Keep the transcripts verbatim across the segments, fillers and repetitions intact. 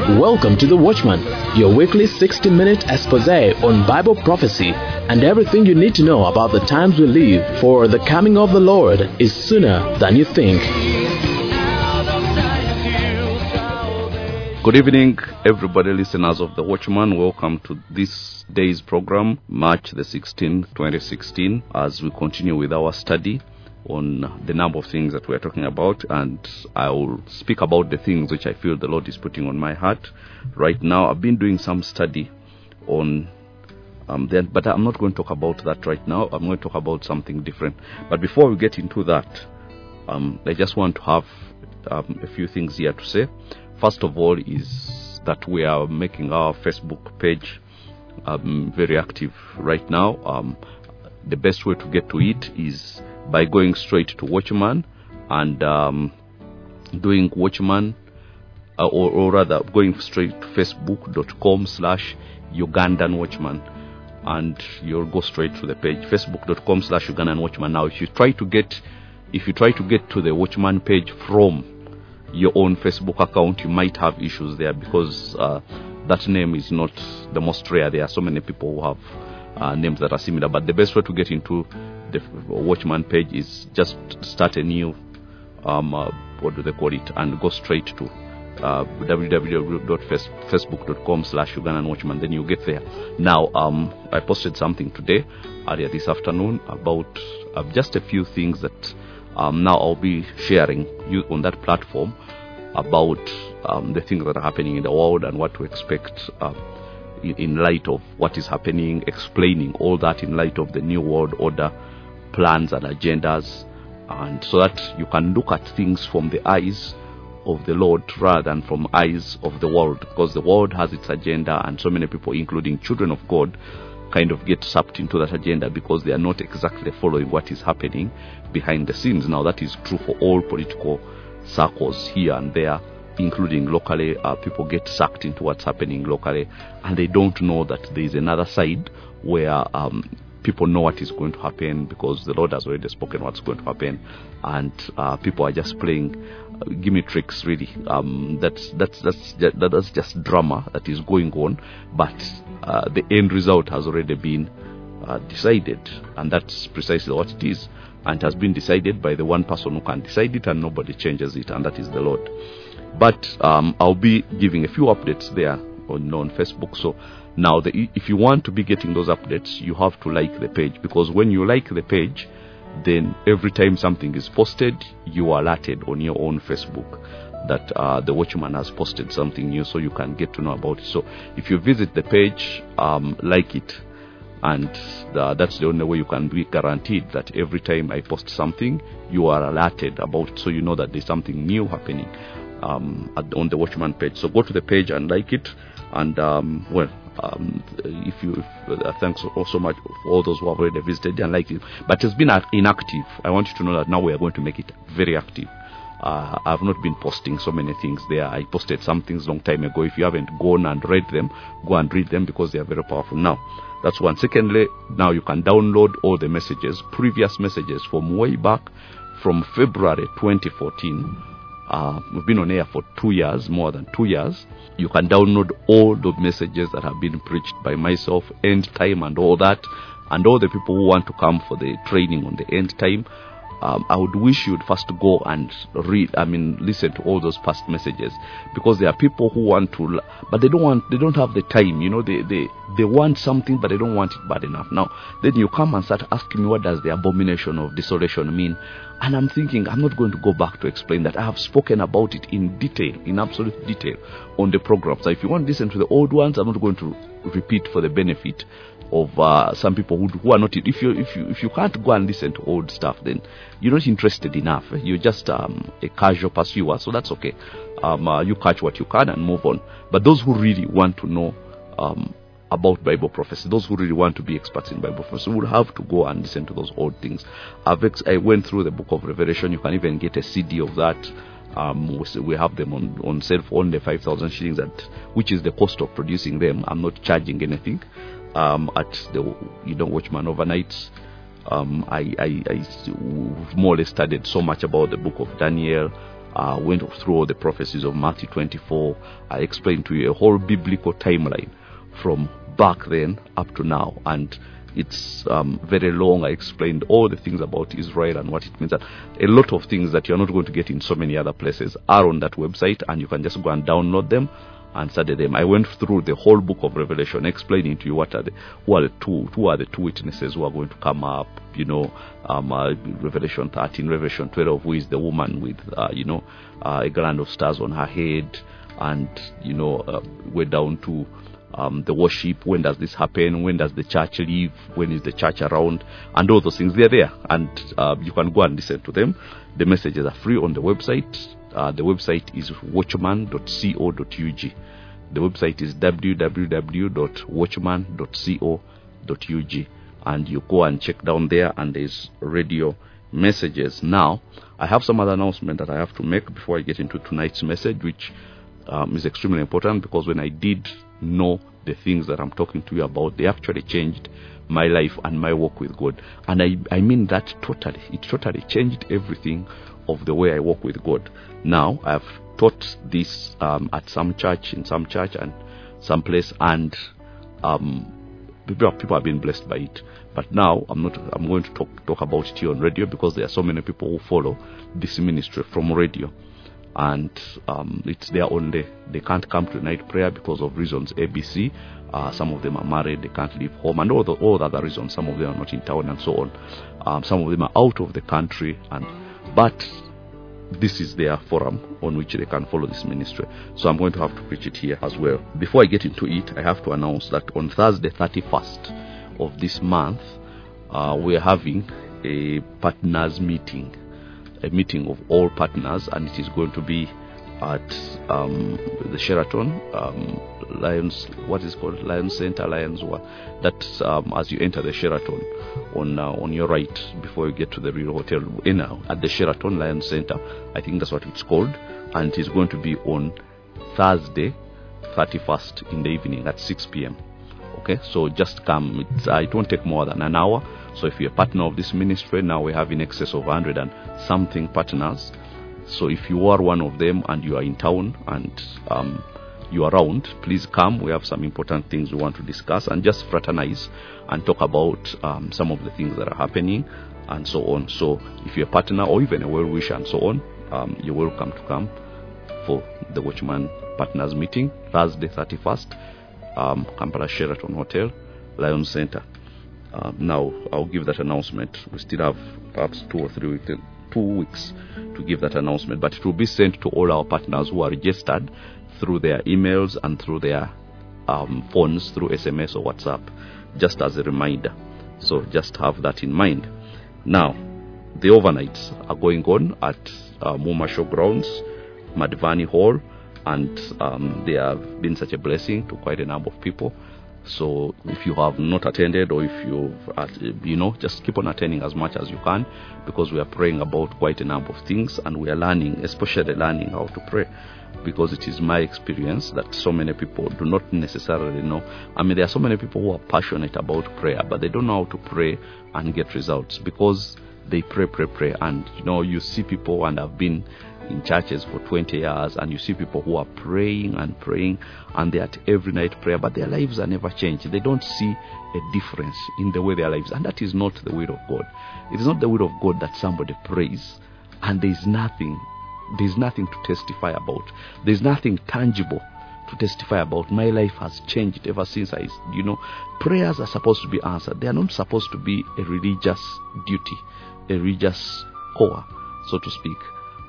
Welcome to The Watchman, your weekly sixty-minute exposé on Bible prophecy and everything you need to know about the times we live, for the coming of the Lord is sooner than you think. Good evening, everybody, listeners of The Watchman. Welcome to this day's program, March the sixteenth, twenty sixteen, as we continue with our study on the number of things that we're talking about, and I will speak about the things which I feel the Lord is putting on my heart right now. I've been doing some study on um, that, but I'm not going to talk about that right now. I'm going to talk about something different. But before we get into that, um, I just want to have um, a few things here to say. First of all is that we are making our Facebook page um, very active right now. Um, the best way to get to it is by going straight to Watchman and um, doing Watchman, uh, or, or rather going straight to facebook.com slash Ugandan Watchman, and you'll go straight to the page, facebook.com slash Ugandan Watchman. Now, if you try to get, if you try to get to the Watchman page from your own Facebook account, you might have issues there because uh, that name is not the most rare. There are so many people who have uh, names that are similar, but the best way to get into the Watchman page is just start a new um uh, what do they call it, and go straight to uh, www.facebook.com slash Ugandan Watchman. Then you get there. Now um I posted something today earlier this afternoon about uh, just a few things that um now I'll be sharing you on that platform about um, the things that are happening in the world and what to expect uh, in, in light of what is happening, explaining all that in light of the new world order plans and agendas, and so that you can look at things from the eyes of the Lord rather than from eyes of the world, because the world has its agenda, and so many people, including children of God, kind of get sucked into that agenda because they are not exactly following what is happening behind the scenes. Now, that is true for all political circles here and there, including locally. Uh, people get sucked into what's happening locally, and they don't know that there is another side where um, people know what is going to happen, because the Lord has already spoken what's going to happen, and uh, people are just playing uh, gimme tricks, really. Um, that's that's that's just, that's just drama that is going on, but uh, the end result has already been uh, decided, and that's precisely what it is, and has been decided by the one person who can decide it, and nobody changes it, and that is the Lord. But um, I'll be giving a few updates there on, on Facebook. So now, the, if you want to be getting those updates, you have to like the page, because when you like the page, then every time something is posted, you are alerted on your own Facebook that uh, the Watchman has posted something new, so you can get to know about it. So if you visit the page, um, like it, and uh, that's the only way you can be guaranteed that every time I post something, you are alerted about it, so you know that there's something new happening um, at, on the Watchman page. So go to the page and like it, and um, well, Um, if you, if, uh, thanks also much for all those who have already visited and liked it. But it's been inactive. I want you to know that now we are going to make it very active. Uh, I've not been posting so many things there. I posted some things long time ago. If you haven't gone and read them, go and read them, because they are very powerful. Now, that's one. Secondly, now you can download all the messages, previous messages from way back from February twenty fourteen. Uh, we've been on air for two years, more than two years. You can download all the messages that have been preached by myself, end time and all that, and all the people who want to come for the training on the end time. Um, I would wish you would first go and read, I mean, listen to all those past messages, because there are people who want to, but they don't want, they don't have the time, you know, they, they, they want something, but they don't want it bad enough. Now, then you come and start asking me, what does the abomination of desolation mean? And I'm thinking, I'm not going to go back to explain that. I have spoken about it in detail, in absolute detail, on the program. So if you want to listen to the old ones, I'm not going to repeat for the benefit of uh, some people who, who are not. If you if you if you can't go and listen to old stuff, then you're not interested enough. You're just um, a casual pursuer, so that's okay. Um, uh, you catch what you can and move on. But those who really want to know um, about Bible prophecy, those who really want to be experts in Bible prophecy, will have to go and listen to those old things. I've ex- I went through the book of Revelation. You can even get a C D of that. Um, we have them on, on sale for only five thousand shillings, at, which is the cost of producing them. I'm not charging anything. Um, at the, you know, Watchman Overnights, um, I, I, I more or less studied so much about the book of Daniel, uh, went through all the prophecies of Matthew twenty-four. I explained to you a whole biblical timeline from back then up to now, and it's um, very long. I explained all the things about Israel and what it means. That a lot of things that you're not going to get in so many other places are on that website, and you can just go and download them and study them. I went through the whole book of Revelation, explaining to you what are the who are the two who are the two witnesses who are going to come up. You know, um, uh, Revelation thirteen, Revelation twelve, who is the woman with uh, you know uh, a garland of stars on her head, and you know uh, we're down to um, the worship. When does this happen? When does the church leave? When is the church around? And all those things, they're there, and uh, you can go and listen to them. The messages are free on the website. Uh, the website is watchman dot co dot u g. The website is w w w dot watchman dot co dot u g, and you go and check down there, and there's radio messages. Now, I have some other announcement that I have to make before I get into tonight's message, which um, is extremely important, because when I did know the things that I'm talking to you about, they actually changed my life and my walk with God. And I, I mean that totally. It totally changed everything of the way I walk with God. Now, I've taught this um, at some church, in some church and some place, and um, people, people have been blessed by it. But now, I'm not. I'm going to talk talk about it here on radio, because there are so many people who follow this ministry from radio, and um, it's their own day. They can't come to night prayer because of reasons A B C. Uh, some of them are married, they can't leave home, and all the all the other reasons. Some of them are not in town, and so on. Um, some of them are out of the country, and but this is their forum on which they can follow this ministry. So I'm going to have to preach it here as well. Before I get into it, I have to announce that on Thursday, thirty-first of this month, uh, we're having a partners meeting, a meeting of all partners, and it is going to be at um, the Sheraton, um, Lions, what is called Lions Center, Lions War. That's um, as you enter the Sheraton, on uh, on your right before you get to the real hotel. In uh, at the Sheraton Lions Center, I think that's what it's called, and it is going to be on Thursday, thirty-first in the evening at six p.m. Okay, so just come. It's, uh, it won't take more than an hour. So if you're a partner of this ministry, now we have in excess of one hundred and something partners. So if you are one of them and you are in town and um, you are around, please come. We have some important things we want to discuss, and just fraternize and talk about um, some of the things that are happening and so on. So if you're a partner or even a well-wisher and so on, um, you're welcome to come for the Watchman Partners meeting, Thursday thirty-first, um, Kampala Sheraton Hotel, Lions Center. Uh, now, I'll give that announcement. We still have perhaps two or three weeks, two weeks to give that announcement, but it will be sent to all our partners who are registered through their emails and through their um, phones, through S M S or WhatsApp, just as a reminder. So just have that in mind. Now, the overnights are going on at uh, Muma Showgrounds, Madivani Hall, and um, they have been such a blessing to quite a number of people. So if you have not attended, or if you've, uh, you know, just keep on attending as much as you can, because we are praying about quite a number of things, and we are learning, especially learning how to pray, because it is my experience that so many people do not necessarily know. I mean, there are so many people who are passionate about prayer, but they don't know how to pray and get results, because they pray, pray, pray, and you know, you see people, and I've been in churches for twenty years, and you see people who are praying and praying, and they're at every night prayer, but their lives are never changed. They don't see a difference in the way their lives, and that is not the will of God. It is not the will of God that somebody prays and there is nothing, there is nothing to testify about. There is nothing tangible to testify about. My life has changed ever since I, you know, prayers are supposed to be answered. They are not supposed to be a religious duty, a religious core, so to speak.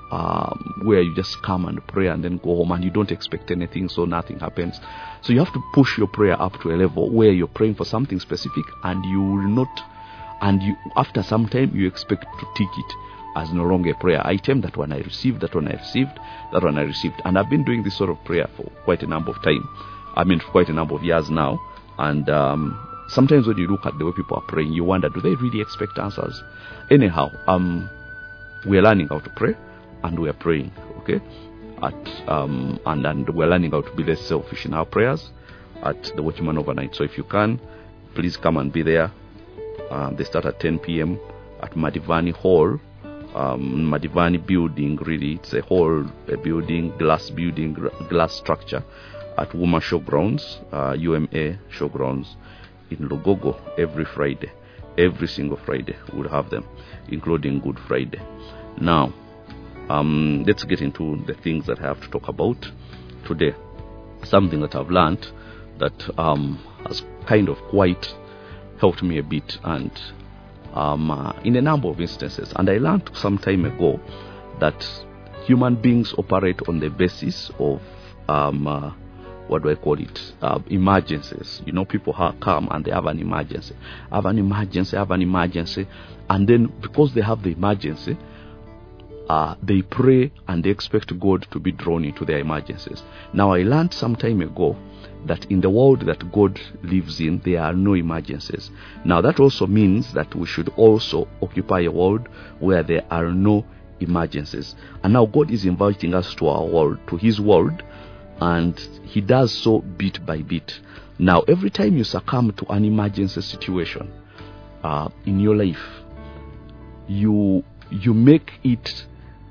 Um, where you just come and pray and then go home and you don't expect anything, so nothing happens. So you have to push your prayer up to a level where you're praying for something specific, and you will not, and you after some time you expect to take it as no longer a prayer item. That one I received, that one I received, that one I received. And I've been doing this sort of prayer for quite a number of time. I mean, for quite a number of years now. And um, sometimes when you look at the way people are praying, you wonder, do they really expect answers? Anyhow, um, we are learning how to pray. And we are praying, okay, at um, and and we're learning how to be less selfish in our prayers at the Watchman overnight. So if you can, please come and be there. Uh, they start at ten p.m. at Madivani Hall, um, Madivani building. Really, it's a whole a building, glass building, glass structure at Wuma Showgrounds, uh, U M A Showgrounds in Lugogo every Friday. Every single Friday we'll have them, including Good Friday. Now, um, let's get into the things that I have to talk about today. Something that I've learned that um, has kind of quite helped me a bit, and um, uh, in a number of instances. And I learned some time ago that human beings operate on the basis of um, uh, what do I call it? Uh, emergencies. You know, people ha- come and they have an emergency, have an emergency, have an emergency, and then because they have the emergency, uh, they pray and they expect God to be drawn into their emergencies. Now, I learned some time ago that in the world that God lives in, there are no emergencies. Now, that also means that we should also occupy a world where there are no emergencies. And now God is inviting us to our world, to His world, and He does so bit by bit. Now, every time you succumb to an emergency situation uh, in your life, you you make it,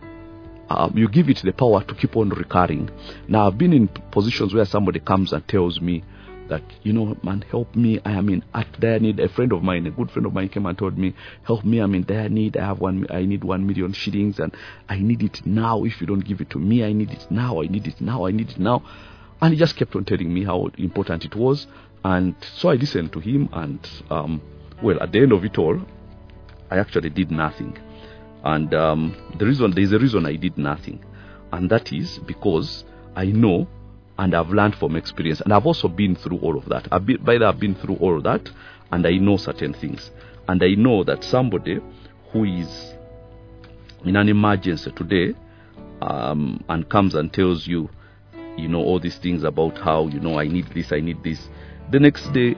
uh, you give it the power to keep on recurring. Now, I've been in positions where somebody comes and tells me that, you know, man, help me. I am in at dire need. A friend of mine, a good friend of mine, came and told me, help me. I'm in dire need. I have one. I need one million shillings, and I need it now. If you don't give it to me, I need it now. I need it now. I need it now. And he just kept on telling me how important it was, and so I listened to him. And um, well, at the end of it all, I actually did nothing. And um, the reason there is a reason I did nothing, and that is because I know. And I've learned from experience, and I've also been through all of that. I've been, by that, I've been through all of that, and I know certain things. And I know that somebody who is in an emergency today um, and comes and tells you, you know, all these things about how, you know, I need this, I need this. The next day,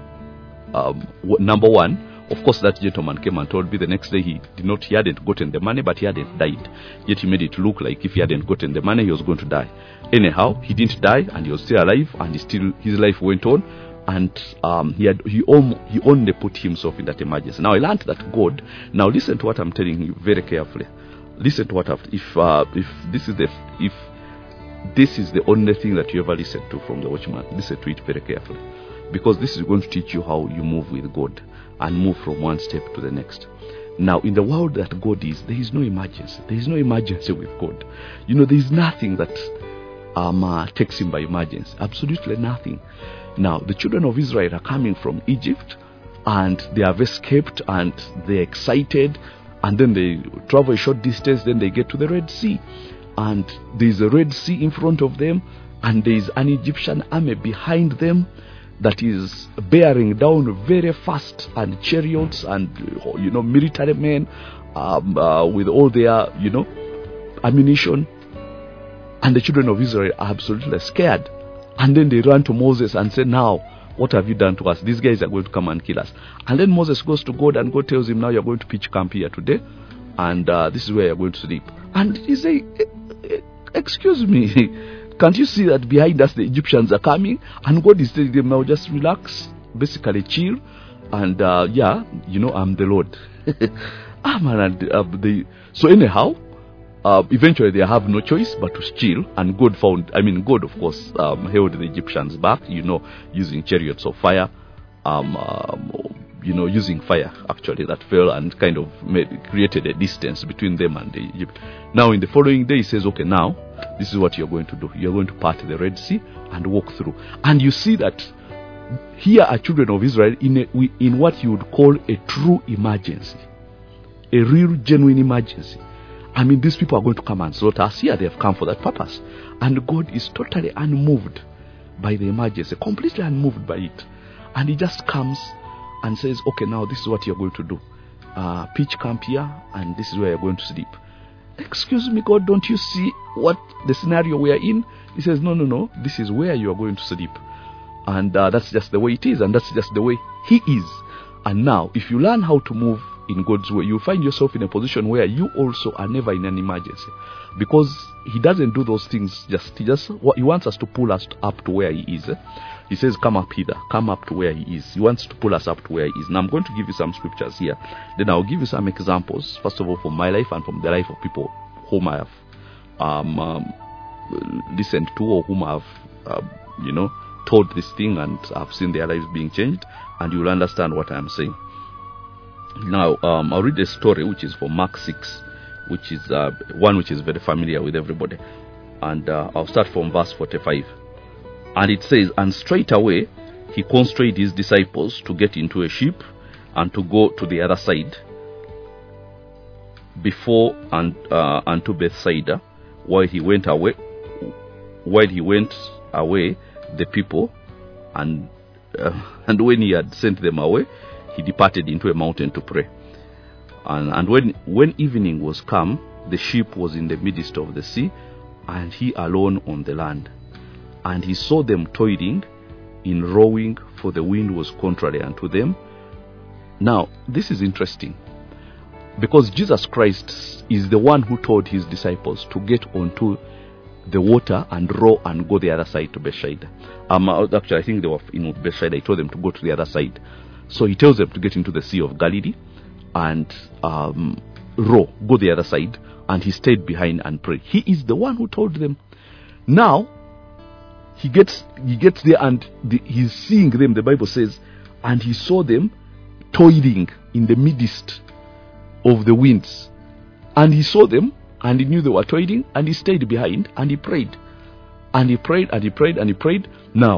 um, number one, of course, that gentleman came and told me the next day he did not, he hadn't gotten the money, but he hadn't died. Yet he made it look like if he hadn't gotten the money, he was going to die. Anyhow, he didn't die, and he was still alive, and he still his life went on, and um, he had he, om- he only put himself in that emergency. Now, I learned that God. Now, listen to what I'm telling you very carefully. Listen to what I've, if uh, if this is the if this is the only thing that you ever listen to from the Watchman, listen to it very carefully, because this is going to teach you how you move with God and move from one step to the next. Now, in the world that God is, there is no emergency. There is no emergency with God. You know, there is nothing that um, uh, takes Him by emergency. Absolutely nothing. Now, the children of Israel are coming from Egypt, and they have escaped, and they're excited, and then they travel a short distance, then they get to the Red Sea, and there's a Red Sea in front of them, and there's an Egyptian army behind them that is bearing down very fast, and chariots and, you know, military men um, uh, with all their, you know, ammunition. And the children of Israel are absolutely scared. And then they run to Moses and say, now, what have you done to us? These guys are going to come and kill us. And then Moses goes to God, and God tells him, now you're going to pitch camp here today, and uh, this is where you're going to sleep. And he says, excuse me, can't you see that behind us the Egyptians are coming? And God is telling them, now just relax, basically chill, and uh, yeah, you know, I'm the Lord. ah, man, and, uh, they, so anyhow, uh, eventually they have no choice but to chill, and God found, I mean, God, of course, um, held the Egyptians back, you know, using chariots of fire, um, um, you know, using fire, actually, that fell and kind of made, created a distance between them and the Egypt. Now, in the following day, he says, okay, now, this is what you're going to do. You're going to part the Red Sea and walk through. And you see that here are children of Israel in, a, in what you would call a true emergency. A real, genuine emergency. I mean, these people are going to come and slaughter us here. They have come for that purpose. And God is totally unmoved by the emergency, completely unmoved by it. And He just comes and says, okay, now this is what you're going to do. Uh, pitch camp here, and this is where you're going to sleep. Excuse me, God, don't you see what the scenario we are in? He says, no, no, no, this is where you are going to sleep. And uh, that's just the way it is, and that's just the way He is. And now, if you learn how to move in God's way, you find yourself in a position where you also are never in an emergency, because he doesn't do those things just he just he wants us to pull us up to where he is. He says, come up hither, come up to where he is. He wants to pull us up to where he is. Now I'm going to give you some scriptures here, then I'll give you some examples, first of all from my life and from the life of people whom I have um, um, listened to, or whom I have uh, you know told this thing, and I've seen their lives being changed, and you'll understand what I'm saying. Now, um, I'll read a story which is from Mark six, which is uh, one which is very familiar with everybody. And uh, I'll start from verse forty-five. And it says, and straightway he constrained his disciples to get into a ship and to go to the other side before and uh, unto Bethsaida, while he went away, while he went away the people, and uh, and when he had sent them away, he departed into a mountain to pray. And, and when, when evening was come, the ship was in the midst of the sea, and he alone on the land. And he saw them toiling in rowing, for the wind was contrary unto them. Now, this is interesting, because Jesus Christ is the one who told his disciples to get onto the water and row and go the other side to Bethsaida. Um, actually, I think they were in Bethsaida. He told them to go to the other side. So he tells them to get into the Sea of Galilee and um, row, go the other side, and he stayed behind and prayed. He is the one who told them. Now, he gets he gets there and the, he's seeing them, the Bible says, and he saw them toiling in the midst of the winds. And he saw them, and he knew they were toiling, and he stayed behind, and he prayed. And he prayed, and he prayed, and he prayed. Now,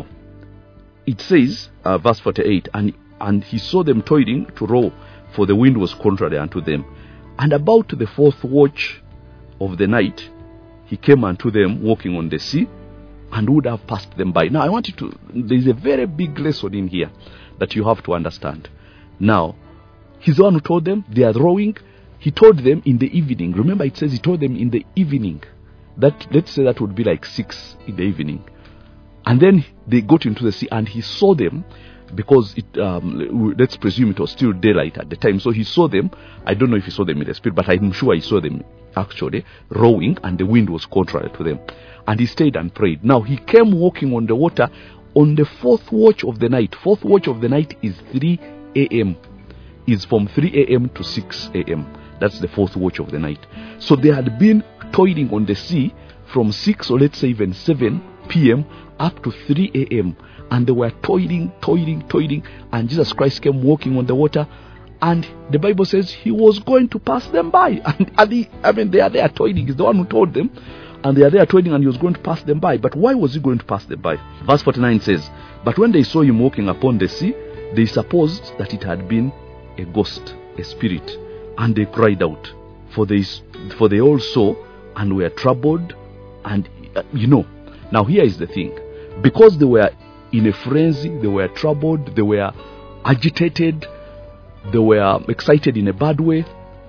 it says, uh, verse forty-eight, and And he saw them toiling to row, for the wind was contrary unto them. And about the fourth watch of the night, he came unto them walking on the sea, and would have passed them by. Now, I want you to, there is a very big lesson in here that you have to understand. Now, he's the one who told them they are rowing. He told them in the evening. Remember, it says he told them in the evening. That, let's say that would be like six in the evening. And then they got into the sea, and he saw them, because it um, let's presume it was still daylight at the time. So he saw them. I don't know if he saw them in the spirit, but I'm sure he saw them actually rowing, and the wind was contrary to them. And he stayed and prayed. Now he came walking on the water on the fourth watch of the night. Fourth watch of the night is three a.m. Is from three a.m. to six a.m. That's the fourth watch of the night. So they had been toiling on the sea from six, or let's say even seven p.m. up to three a.m. And they were toiling, toiling, toiling. And Jesus Christ came walking on the water. And the Bible says he was going to pass them by. And, and he, I mean, they are there toiling. He's the one who told them. And they are there toiling, and he was going to pass them by. But why was he going to pass them by? Verse forty-nine says, but when they saw him walking upon the sea, they supposed that it had been a ghost, a spirit. And they cried out. For they, for they all saw and were troubled. And, uh, you know, now here is the thing. Because they were in a frenzy, they were troubled, they were agitated, they were excited in a bad way.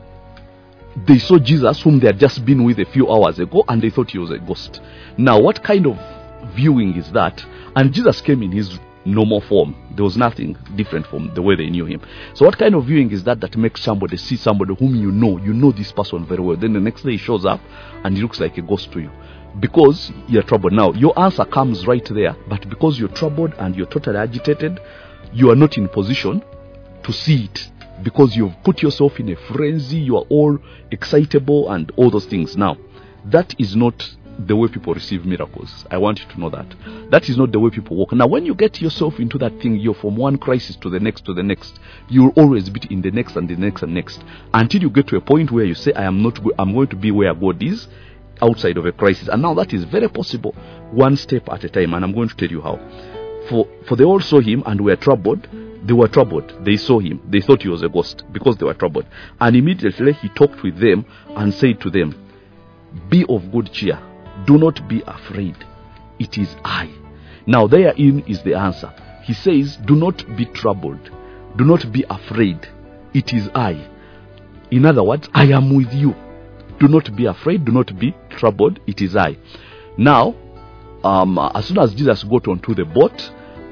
They saw Jesus, whom they had just been with a few hours ago, and they thought he was a ghost. Now, what kind of viewing is that? And Jesus came in his normal form. There was nothing different from the way they knew him. So what kind of viewing is that that makes somebody see somebody whom you know, you know this person very well. Then the next day he shows up and he looks like a ghost to you. Because you're troubled. Now, your answer comes right there, but because you're troubled and you're totally agitated, you are not in position to see it, because you've put yourself in a frenzy, you are all excitable and all those things. Now, that is not the way people receive miracles. I want you to know that. That is not the way people walk. Now, when you get yourself into that thing, you're from one crisis to the next to the next. You'll always be in the next and the next and next, until you get to a point where you say, I am not go- I'm going to be where God is, outside of a crisis. And now that is very possible, one step at a time, and I'm going to tell you how. For for they all saw him and were troubled. They were troubled. They saw him. They thought he was a ghost because they were troubled. And immediately he talked with them and said to them, be of good cheer. Do not be afraid. It is I. Now therein is the answer. He says, do not be troubled. Do not be afraid. It is I. In other words, I am with you. Do not be afraid. Do not be troubled. It is I. Now, um, as soon as Jesus got onto the boat,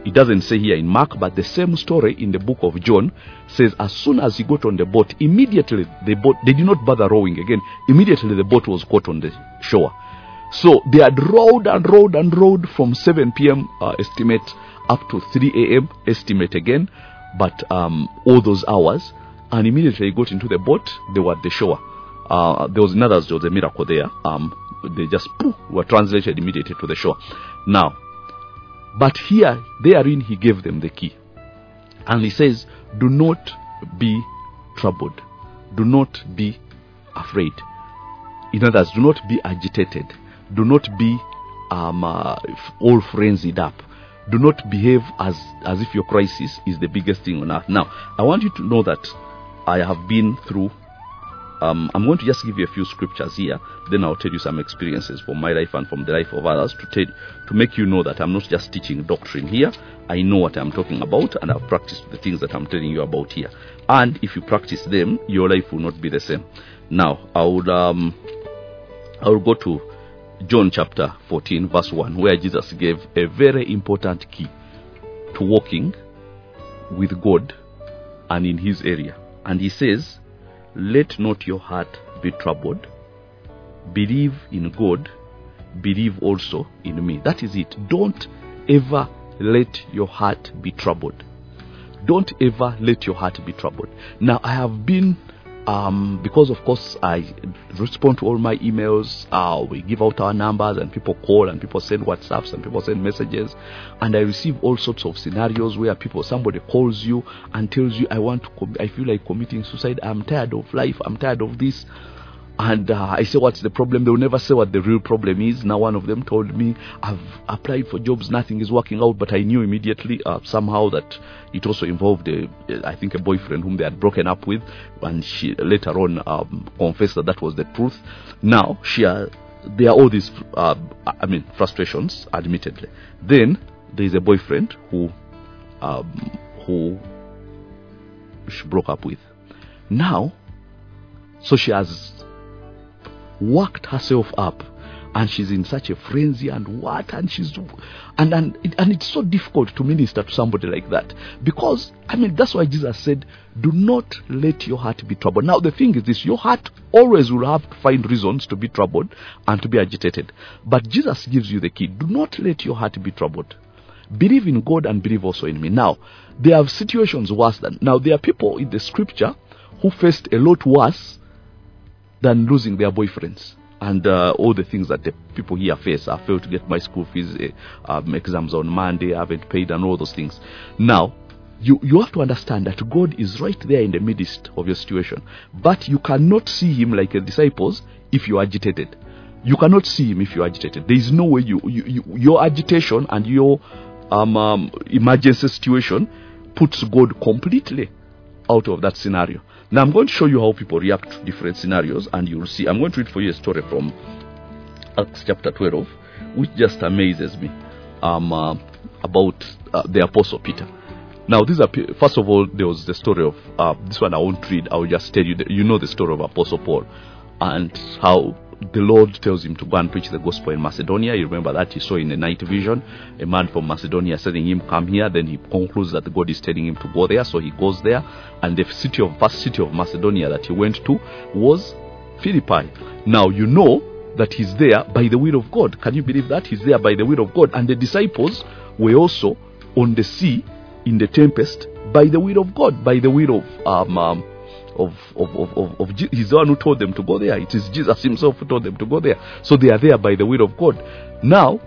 It doesn't say here in Mark, but the same story in the book of John says as soon as he got on the boat, immediately the boat, they did not bother rowing again. Immediately the boat was caught on the shore. So they had rowed and rowed and rowed from seven p.m. Uh, estimate up to three a.m. estimate again, but um, all those hours, and immediately they got into the boat, they were at the shore. Uh, there was another, there was a miracle there. Um, they just poof, were translated immediately to the shore. Now, but here, therein he gave them the key. And he says, do not be troubled. Do not be afraid. In other words, do not be agitated. Do not be um, uh, all frenzied up. Do not behave as, as if your crisis is the biggest thing on earth. Now, I want you to know that I have been through, um, I'm going to just give you a few scriptures here, then I'll tell you some experiences from my life and from the life of others to tell, to make you know that I'm not just teaching doctrine here. I know what I'm talking about, and I've practiced the things that I'm telling you about here. And if you practice them, your life will not be the same. Now, I would, um, I will go to John chapter fourteen, verse one, where Jesus gave a very important key to walking with God and in his area. And he says, let not your heart be troubled. Believe in God. Believe also in me. That is it. Don't ever let your heart be troubled. Don't ever let your heart be troubled. Now, I have been, um, because of course I respond to all my emails, uh, we give out our numbers and people call and people send WhatsApps and people send messages, and I receive all sorts of scenarios where people, somebody calls you and tells you, I want to, com- I feel like committing suicide, I'm tired of life, I'm tired of this. And uh, I say, what's the problem? They will never say what the real problem is. Now, one of them told me, I've applied for jobs, nothing is working out, but I knew immediately uh, somehow that it also involved, a, I think, a boyfriend whom they had broken up with, and she later on um, confessed that that was the truth. Now, she uh, there are all these, uh, I mean, frustrations, admittedly. Then, there is a boyfriend who, um, who she broke up with. Now, so she has worked herself up, and she's in such a frenzy and what, and she's and and it, and it's so difficult to minister to somebody like that, because I mean that's why Jesus said, do not let your heart be troubled. Now the thing is this, your heart always will have to find reasons to be troubled and to be agitated, but Jesus gives you the key. Do not let your heart be troubled. Believe in God and believe also in me. Now there are situations worse than, now there are people in the scripture who faced a lot worse than losing their boyfriends and uh, all the things that the people here face. I failed to get my school fees, uh, um, exams on Monday, I haven't paid, and all those things. Now, you, you have to understand that God is right there in the midst of your situation, but you cannot see him like the disciples if you are agitated. You cannot see him if you are agitated. There is no way you, you, you your agitation and your um, um, emergency situation puts God completely out of that scenario. Now I'm going to show you how people react to different scenarios, and you'll see. I'm going to read for you a story from Acts chapter twelve, which just amazes me, um, uh, about uh, the Apostle Peter. Now, these are, first of all, there was the story of, uh, this one I won't read, I will just tell you, that you know the story of Apostle Paul, and how the Lord tells him to go and preach the gospel in Macedonia. You remember that he saw in a night vision a man from Macedonia telling him, come here. Then he concludes that God is telling him to go there, so he goes there. And the city of first city of Macedonia that he went to was Philippi. Now you know that he's there by the will of God. Can you believe that? He's there by the will of God. And the disciples were also on the sea in the tempest by the will of God, by the will of um, um Of, of, of, of, of he's the one who told them to go there. It is Jesus himself who told them to go there. So they are there by the will of God. Now,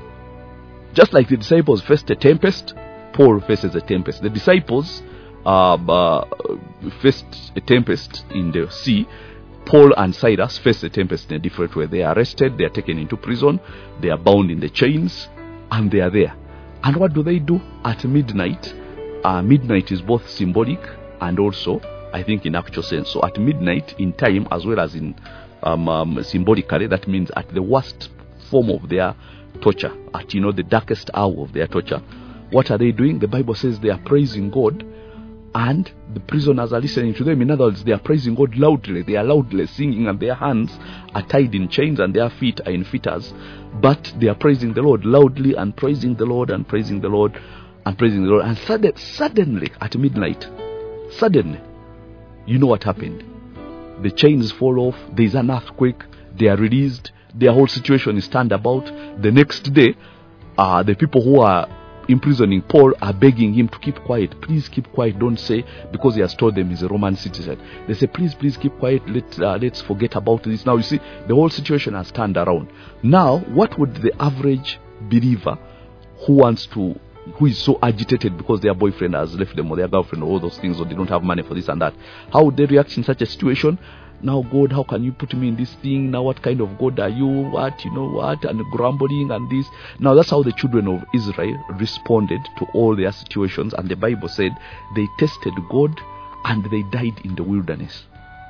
just like the disciples faced a tempest, Paul faces a tempest. The disciples um, uh, faced a tempest in the sea. Paul and Silas faced a tempest in a different way. They are arrested, they are taken into prison, they are bound in the chains, and they are there. And what do they do at midnight? Uh, midnight is both symbolic and also, I think, in actual sense. So at midnight in time as well as in um, um, symbolically, that means at the worst form of their torture, at, you know, the darkest hour of their torture, what are they doing? The Bible says they are praising God, and the prisoners are listening to them. In other words, they are praising God loudly. They are loudly singing, and their hands are tied in chains and their feet are in fetters, but they are praising the Lord loudly and praising the Lord and praising the Lord. and praising the Lord. And sudden, suddenly, at midnight, suddenly, you know what happened? The chains fall off. There is an earthquake. They are released. Their whole situation is turned about. The next day, uh, the people who are imprisoning Paul are begging him to keep quiet. Please keep quiet. Don't say, because he has told them he's a Roman citizen. They say, please, please keep quiet. Let, uh, let's forget about this. Now, you see, the whole situation has turned around. Now, what would the average believer who wants to, who is so agitated because their boyfriend has left them, or their girlfriend, or all those things, or they don't have money for this and that, how would they react in such a situation? Now, God, how can you put me in this thing? Now, what kind of God are you? What, you know what? And grumbling and this. Now, that's how the children of Israel responded to all their situations. And the Bible said they tested God and they died in the wilderness.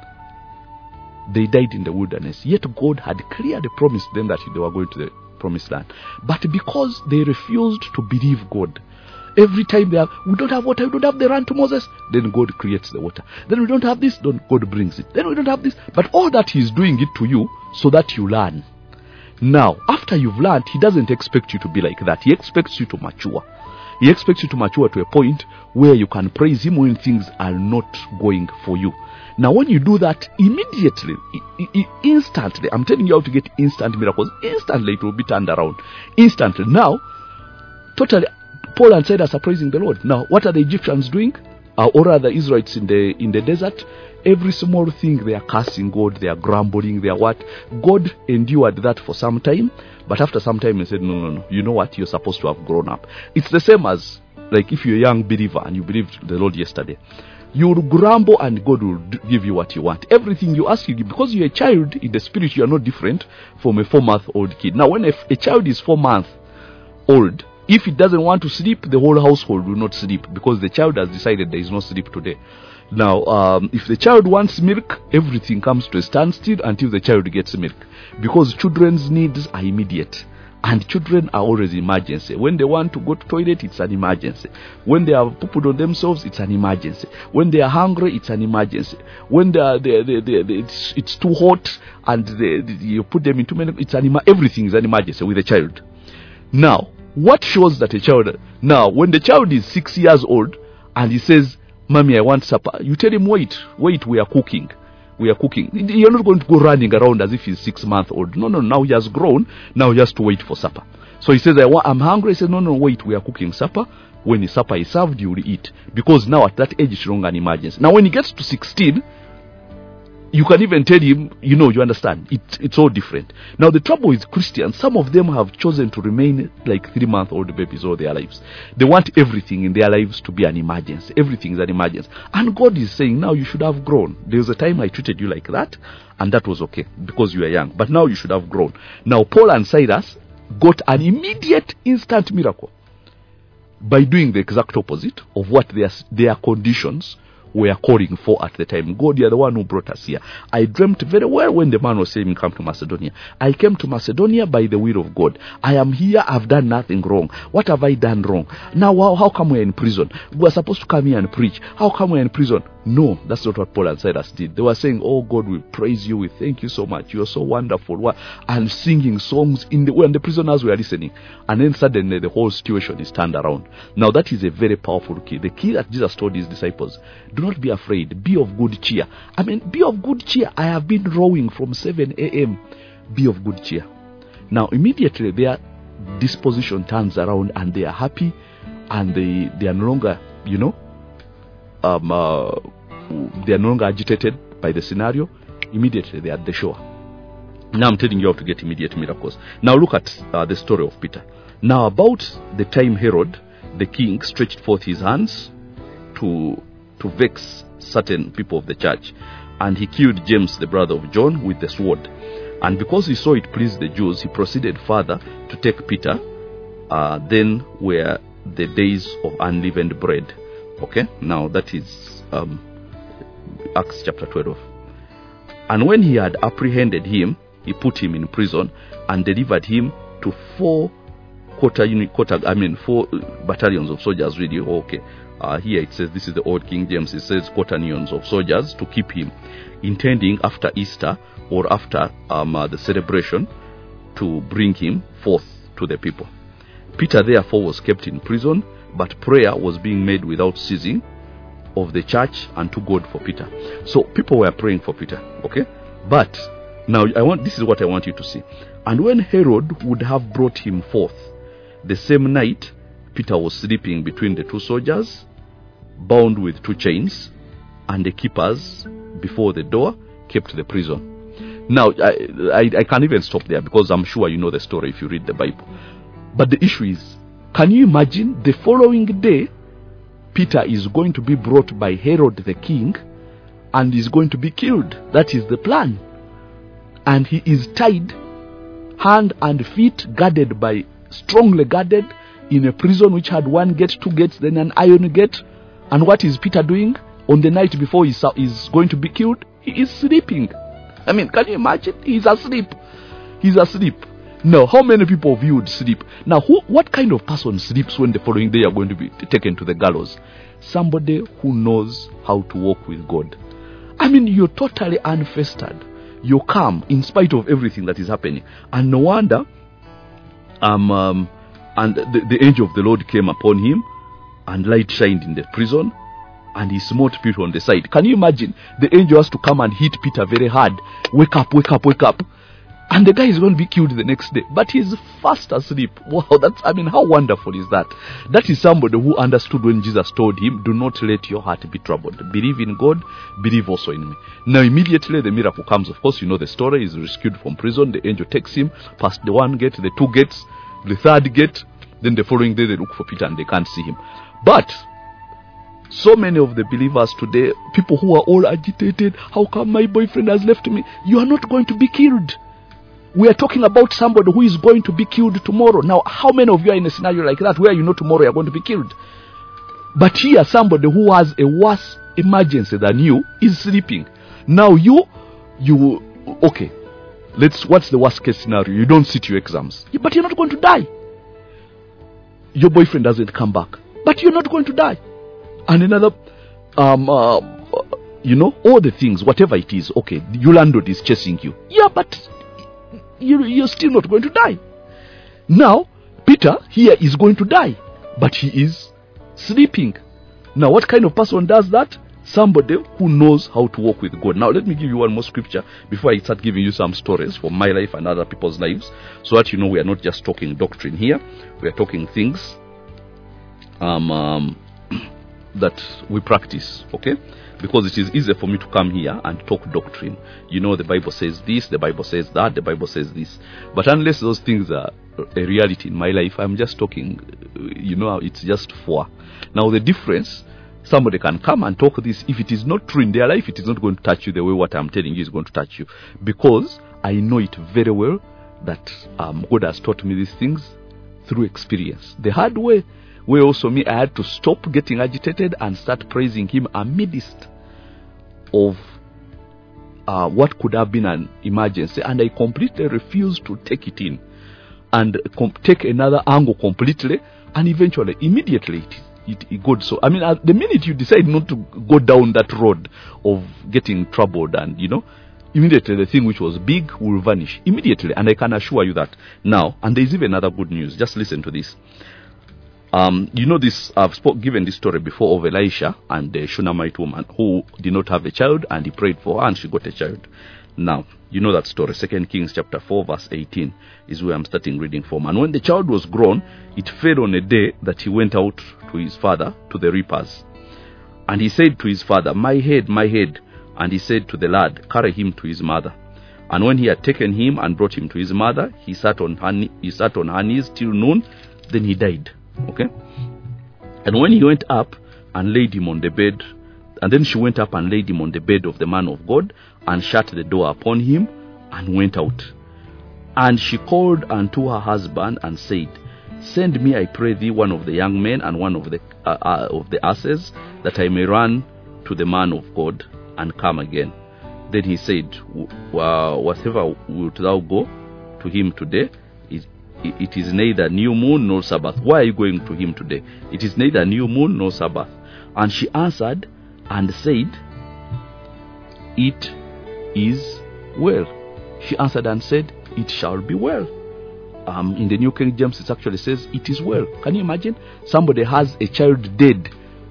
They died in the wilderness. Yet God had clearly promised them that they were going to the promised land. But because they refused to believe God, every time they have, we don't have water, we don't have the run to Moses, then God creates the water. Then we don't have this, then God brings it. Then we don't have this. But all that He is doing it to you so that you learn. Now, after you've learned, He doesn't expect you to be like that. He expects you to mature. He expects you to mature to a point where you can praise Him when things are not going for you. Now, when you do that, immediately, I- I- instantly, I'm telling you how to get instant miracles. Instantly, it will be turned around. Instantly. Now, totally, Paul and Silas are praising the Lord. Now, what are the Egyptians doing? Uh, or are the Israelites in the in the desert? Every small thing they are cursing God, they are grumbling, they are what? God endured that for some time, but after some time He said, no, no, no, you know what? You're supposed to have grown up. It's the same as, like, if you're a young believer and you believed the Lord yesterday, you will grumble and God will give you what you want. Everything you ask, you give. Because you're a child in the spirit, you are not different from a four-month-old kid. Now, when a, a child is four months old, if it doesn't want to sleep, the whole household will not sleep, because the child has decided there is no sleep today. Now, um, if the child wants milk, everything comes to a standstill until the child gets milk, because children's needs are immediate. And children are always emergency. When they want to go to toilet, it's an emergency. When they have pooped on themselves, it's an emergency. When they are hungry, it's an emergency. When they are, they, they, they, they, it's, it's too hot and they, they, you put them into many, it's an everything is an emergency with a child. Now, what shows that a child? Now, when the child is six years old and he says, "Mommy, I want supper," you tell him, "Wait, wait, we are cooking." We are cooking. You're not going to go running around as if he's six months old. No, no, now he has grown. Now he has to wait for supper. So he says, I want, I'm hungry. He says, no, no, wait, we are cooking supper. When the supper is served, you will eat. Because now at that age, it's wrong an emergency. Now when he gets to sixteen, you can even tell him, you know, you understand. It, it's all different. Now the trouble with Christians, some of them have chosen to remain like three-month-old babies all their lives. They want everything in their lives to be an emergency. Everything is an emergency. And God is saying, now you should have grown. There was a time I treated you like that, and that was okay, because you are young. But now you should have grown. Now Paul and Silas got an immediate, instant miracle by doing the exact opposite of what their, their conditions we are calling for at the time. God, you are the one who brought us here. I dreamt very well when the man was saying, come to Macedonia. I came to Macedonia by the will of God. I am here. I've done nothing wrong. What have I done wrong? Now, how, how come we're in prison? We're supposed to come here and preach. How come we're in prison? No, that's not what Paul and Silas did. They were saying, oh God, we praise you. We thank you so much. You are so wonderful. And singing songs in the, when the prisoners were listening. And then suddenly the whole situation is turned around. Now that is a very powerful key. The key that Jesus told his disciples, do not be afraid. Be of good cheer. I mean, be of good cheer. I have been rowing from seven a.m. Be of good cheer. Now immediately their disposition turns around and they are happy and they, they are no longer, you know, um, uh, they are no longer agitated by the scenario. Immediately they are at the shore. Now I'm telling you how to get immediate miracles. Now look at uh, the story of Peter. Now about the time Herod, the king, stretched forth his hands to to vex certain people of the church, and he killed James, the brother of John, with the sword. And because he saw it pleased the Jews, he proceeded further to take Peter. Uh, then were the days of unleavened bread. Okay, now that is um, Acts chapter twelve. And when he had apprehended him, he put him in prison and delivered him to four quarter unit, quarter, I mean four battalions of soldiers. Really, okay. Uh, here it says, this is the old King James. It says quaternions of soldiers to keep him, intending after Easter or after um, uh, the celebration to bring him forth to the people. Peter therefore was kept in prison, but prayer was being made without ceasing of the church and to God for Peter. So people were praying for Peter, okay? But now I want this is what I want you to see. And when Herod would have brought him forth, the same night Peter was sleeping between the two soldiers, bound with two chains, and the keepers before the door kept the prison. Now, I, I, I can't even stop there because I'm sure you know the story if you read the Bible. But the issue is, can you imagine the following day, Peter is going to be brought by Herod the king and is going to be killed. That is the plan. And he is tied, hand and feet guarded by, strongly guarded, in a prison which had one gate, two gates, then an iron gate. And what is Peter doing on the night before he is going to be killed? He is sleeping. I mean, can you imagine? He's asleep. He's asleep. Now, how many people of you would sleep? Now, who, what kind of person sleeps when the following day are going to be taken to the gallows? Somebody who knows how to walk with God. I mean, you're totally unfestered. You're calm in spite of everything that is happening. And no wonder, um, um and the, the angel of the Lord came upon him, and light shined in the prison, and he smote Peter on the side. Can you imagine? The angel has to come and hit Peter very hard. Wake up, wake up, wake up. And the guy is going to be killed the next day. But he's fast asleep. Wow, that's, I mean, how wonderful is that? That is somebody who understood when Jesus told him, do not let your heart be troubled. Believe in God, believe also in me. Now immediately the miracle comes. Of course, you know the story. He's rescued from prison. The angel takes him past the one gate, the two gates, the third gate. Then the following day they look for Peter and they can't see him. But so many of the believers today, people who are all agitated, how come my boyfriend has left me? You are not going to be killed. We are talking about somebody who is going to be killed tomorrow. Now, how many of you are in a scenario like that where you know tomorrow you are going to be killed? But here, somebody who has a worse emergency than you is sleeping. Now you, you, okay, let's, what's the worst case scenario? You don't sit your exams, but you're not going to die. Your boyfriend doesn't come back, but you're not going to die. And another, um, uh, you know, all the things, whatever it is, okay, your landlord is chasing you. Yeah, but you, you're still not going to die. Now, Peter here is going to die, but he is sleeping. Now, what kind of person does that? Somebody who knows how to walk with God. Now, let me give you one more scripture before I start giving you some stories from my life and other people's lives, so that you know we are not just talking doctrine here. We are talking things um, um, that we practice, okay? Because it is easier for me to come here and talk doctrine. You know, the Bible says this, the Bible says that, the Bible says this. But unless those things are a reality in my life, I'm just talking, you know, it's just for. Now, the difference, somebody can come and talk this. If it is not true in their life, it is not going to touch you the way what I'm telling you is going to touch you. Because I know it very well that um, God has taught me these things through experience. The hard way, where also me, I had to stop getting agitated and start praising Him amidst of uh, what could have been an emergency. And I completely refused to take it in and com- take another angle completely. And eventually, immediately, it It, it goes so. I mean, uh, the minute you decide not to go down that road of getting troubled, and you know, immediately the thing which was big will vanish immediately. And I can assure you that now. And there is even another good news. Just listen to this. Um, you know this. I've spoke, given this story before of Elisha and the Shunammite woman who did not have a child, and he prayed for her, and she got a child. Now, you know that story. Second Kings chapter four, verse eighteen is where I'm starting reading from. And when the child was grown, it fell on a day that he went out to his father to the reapers. And he said to his father, "My head, my head." And he said to the lad, "Carry him to his mother." And when he had taken him and brought him to his mother, he sat on her, he sat on her knees till noon. Then he died. Okay. And when he went up and laid him on the bed, and then she went up and laid him on the bed of the man of God, and shut the door upon him, and went out. And she called unto her husband and said, "Send me, I pray thee, one of the young men and one of the uh, uh, of the asses, that I may run to the man of God and come again." Then he said, "Whatever wilt thou go to him today? It, it is neither new moon nor Sabbath." Why are you going to him today? It is neither new moon nor Sabbath. And she answered and said, "It is well." She answered and said, "It shall be well." Um, in the New King James, it actually says, it is well. Can you imagine? Somebody has a child dead.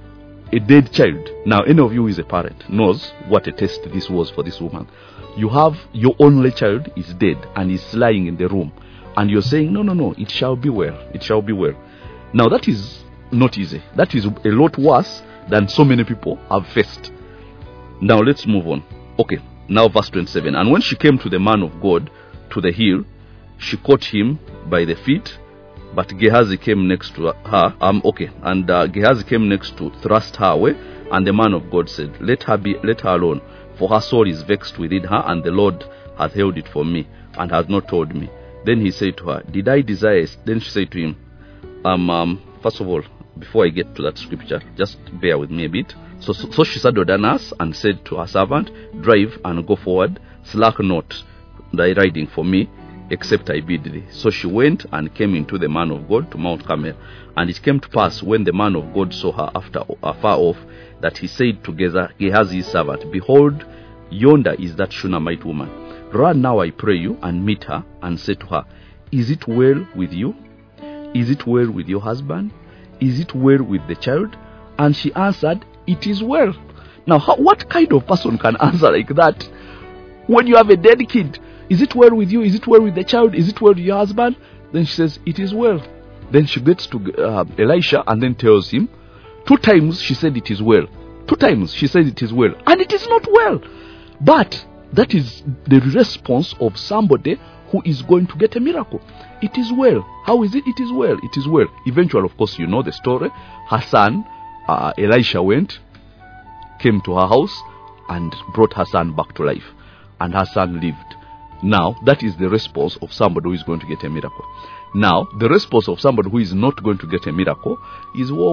A dead child. Now, any of you who is a parent knows what a test this was for this woman. You have your only child is dead and is lying in the room. And you're saying, no, no, no, it shall be well. It shall be well. Now, that is not easy. That is a lot worse than so many people have faced. Now, let's move on. Okay, now verse twenty-seven. And when she came to the man of God, to the hill, she caught him by the feet, but Gehazi came next to her. Um, okay, and uh, Gehazi came next to thrust her away, and the man of God said, Let her be, let her alone, for her soul is vexed within her, and the Lord hath held it from me, and has not told me. Then he said to her, Did I desire? Then she said to him, um, um, first of all, before I get to that scripture, just bear with me a bit. So, so, so she saddled an ass and said to her servant, Drive and go forward, slack not thy riding for me, except I bid thee. So she went and came into the man of God to Mount Carmel. And it came to pass, when the man of God saw her after afar off, that he said to Gehazi's servant, Behold, yonder is that Shunammite woman. Run now, I pray you, and meet her, and say to her, Is it well with you? Is it well with your husband? Is it well with the child? And she answered, It is well. Now, how, what kind of person can answer like that? When you have a dead kid, is it well with you? Is it well with the child? Is it well with your husband? Then she says, It is well. Then she gets to uh, Elisha and then tells him, two times she said it is well. Two times she said it is well. And it is not well. But that is the response of somebody who is going to get a miracle. It is well. How is it? It is well. It is well. Eventually, of course, you know the story. Her son, uh, Elisha went, came to her house and brought her son back to life. And her son lived. Now, that is the response of somebody who is going to get a miracle. Now, the response of somebody who is not going to get a miracle is, you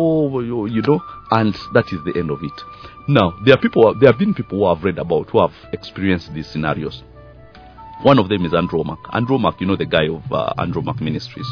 know, and that is the end of it. Now, there are people, there have been people who have read about, who have experienced these scenarios. One of them is Andrew Wommack. Andrew Wommack, you know, the guy of uh, Andrew Wommack Ministries.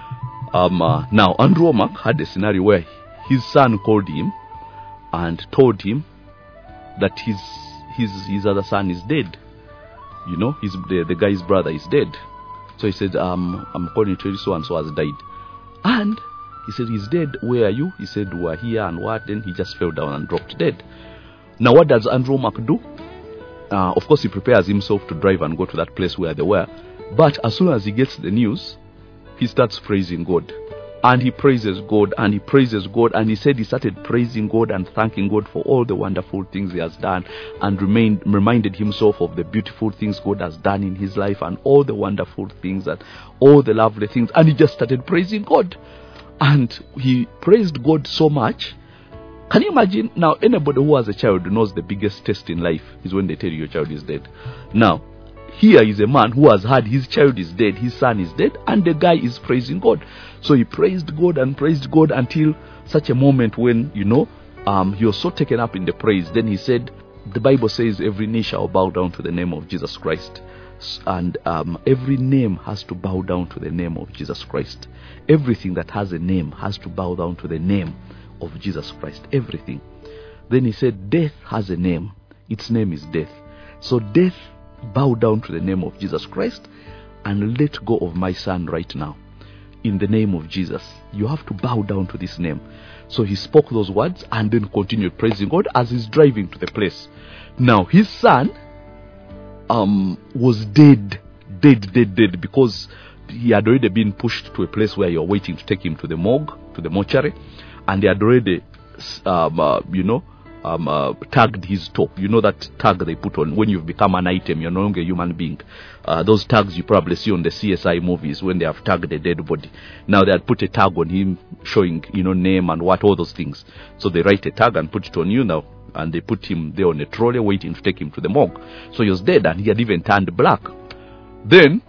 Um, uh, now, Andrew Wommack had a scenario where his son called him and told him that his his his other son is dead. You know, his the, the guy's brother is dead. So he said, um, I'm calling you to tell you so and so has died. And he said, he's dead. Where are you? He said, we're here and what? Then he just fell down and dropped dead. Now, what does Andrew Wommack do? Uh, of course, he prepares himself to drive and go to that place where they were. But as soon as he gets the news, he starts praising God. And he praises God, and he praises God, and he said he started praising God and thanking God for all the wonderful things he has done, and remained, reminded himself of the beautiful things God has done in his life, and all the wonderful things, and all the lovely things, and he just started praising God. And he praised God so much. Can you imagine? Now, anybody who has a child knows the biggest test in life is when they tell you your child is dead. Now, here is a man who has had his child is dead, his son is dead, and the guy is praising God. So he praised God and praised God until such a moment when, you know, um, he was so taken up in the praise. Then he said, the Bible says every knee shall bow down to the name of Jesus Christ. And um, every name has to bow down to the name of Jesus Christ. Everything that has a name has to bow down to the name of Jesus Christ. Everything. Then he said, death has a name. Its name is death. So death, bow down to the name of Jesus Christ and let go of my son right now. In the name of Jesus. You have to bow down to this name. So he spoke those words and then continued praising God as he's driving to the place. Now his son um, was dead, dead, dead, dead, because he had already been pushed to a place where you're waiting to take him to the morgue, to the mortuary, and they had already, um, uh, you know, Um, uh, tagged his toe. You know that tag they put on when you've become an item, you're no longer a human being. Uh, those tags you probably see on the C S I movies when they have tagged a dead body. Now they had put a tag on him showing, you know, name and what, all those things. So they write a tag and put it on you now, and they put him there on a trolley waiting to take him to the morgue. So he was dead and he had even turned black. Then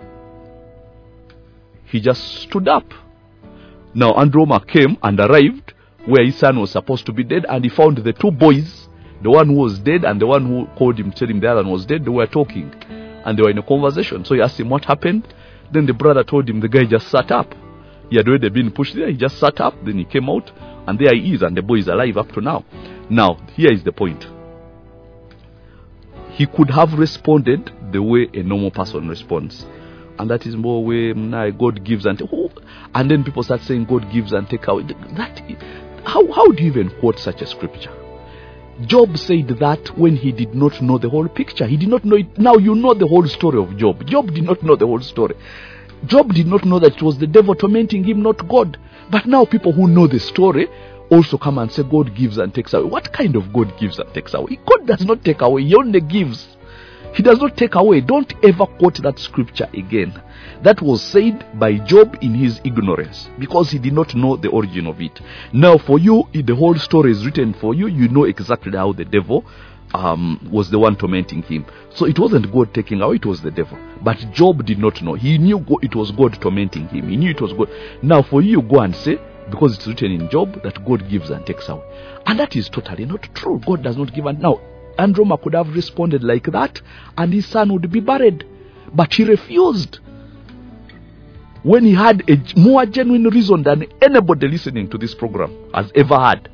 he just stood up. Now Andrew Wommack came and arrived where his son was supposed to be dead, and he found the two boys, the one who was dead and the one who called him, told him the other one was dead. They were talking and they were in a conversation. So he asked him what happened. Then the brother told him the guy just sat up. He had already been pushed there. He just sat up. Then he came out, and there he is, and the boy is alive up to now. Now, here is the point. He could have responded the way a normal person responds. and that is more way nah, God gives and oh, and then people start saying God gives and take away. That how how do you even quote such a scripture? Job said that when he did not know the whole picture. He did not know it. Now you know the whole story of Job. Job did not know the whole story. Job did not know that it was the devil tormenting him, not God. But now people who know the story also come and say God gives and takes away. What kind of God gives and takes away? God does not take away. He only gives. He does not take away. Don't ever quote that scripture again. That was said by Job in his ignorance because he did not know the origin of it. Now for you, the whole story is written for you. You know exactly how the devil um, was the one tormenting him. So it wasn't God taking away, it was the devil. But Job did not know. He knew it was God tormenting him. He knew it was God. Now for you, go and say, because it's written in Job that God gives and takes away. And that is totally not true. God does not give and now. Androma could have responded like that and his son would be buried. But he refused. When he had a more genuine reason than anybody listening to this program has ever had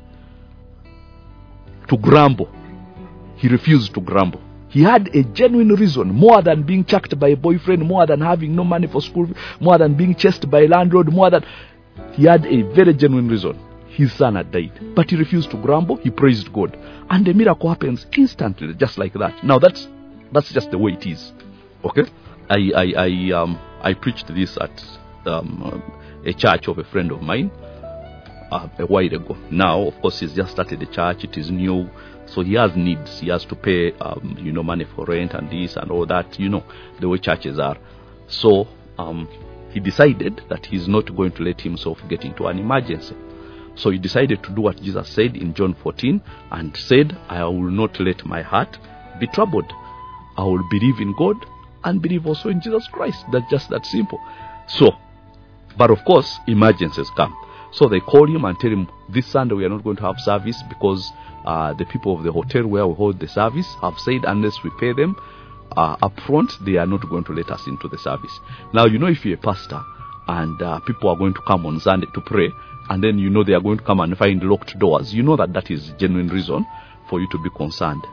to grumble, he refused to grumble. He had a genuine reason, more than being chucked by a boyfriend, more than having no money for school, more than being chased by a landlord, more than... He had a very genuine reason. His son had died. But he refused to grumble. He praised God. And the miracle happens instantly, just like that. Now that's that's just the way it is. Okay? I I, I um I preached this at um, a church of a friend of mine uh, a while ago. Now, of course, he's just started the church. It is new. So he has needs. He has to pay um, you know, money for rent and this and all that. You know, the way churches are. So um he decided that he's not going to let himself get into an emergency. So he decided to do what Jesus said in John fourteen and said, I will not let my heart be troubled. I will believe in God and believe also in Jesus Christ. That's just that simple. So, but of course, emergencies come. So they call him and tell him, this Sunday we are not going to have service because uh, the people of the hotel where we hold the service have said unless we pay them uh, up front, they are not going to let us into the service. Now, you know, if you're a pastor and uh, people are going to come on Sunday to pray, and then you know they are going to come and find locked doors, you know that that is genuine reason for you to be concerned.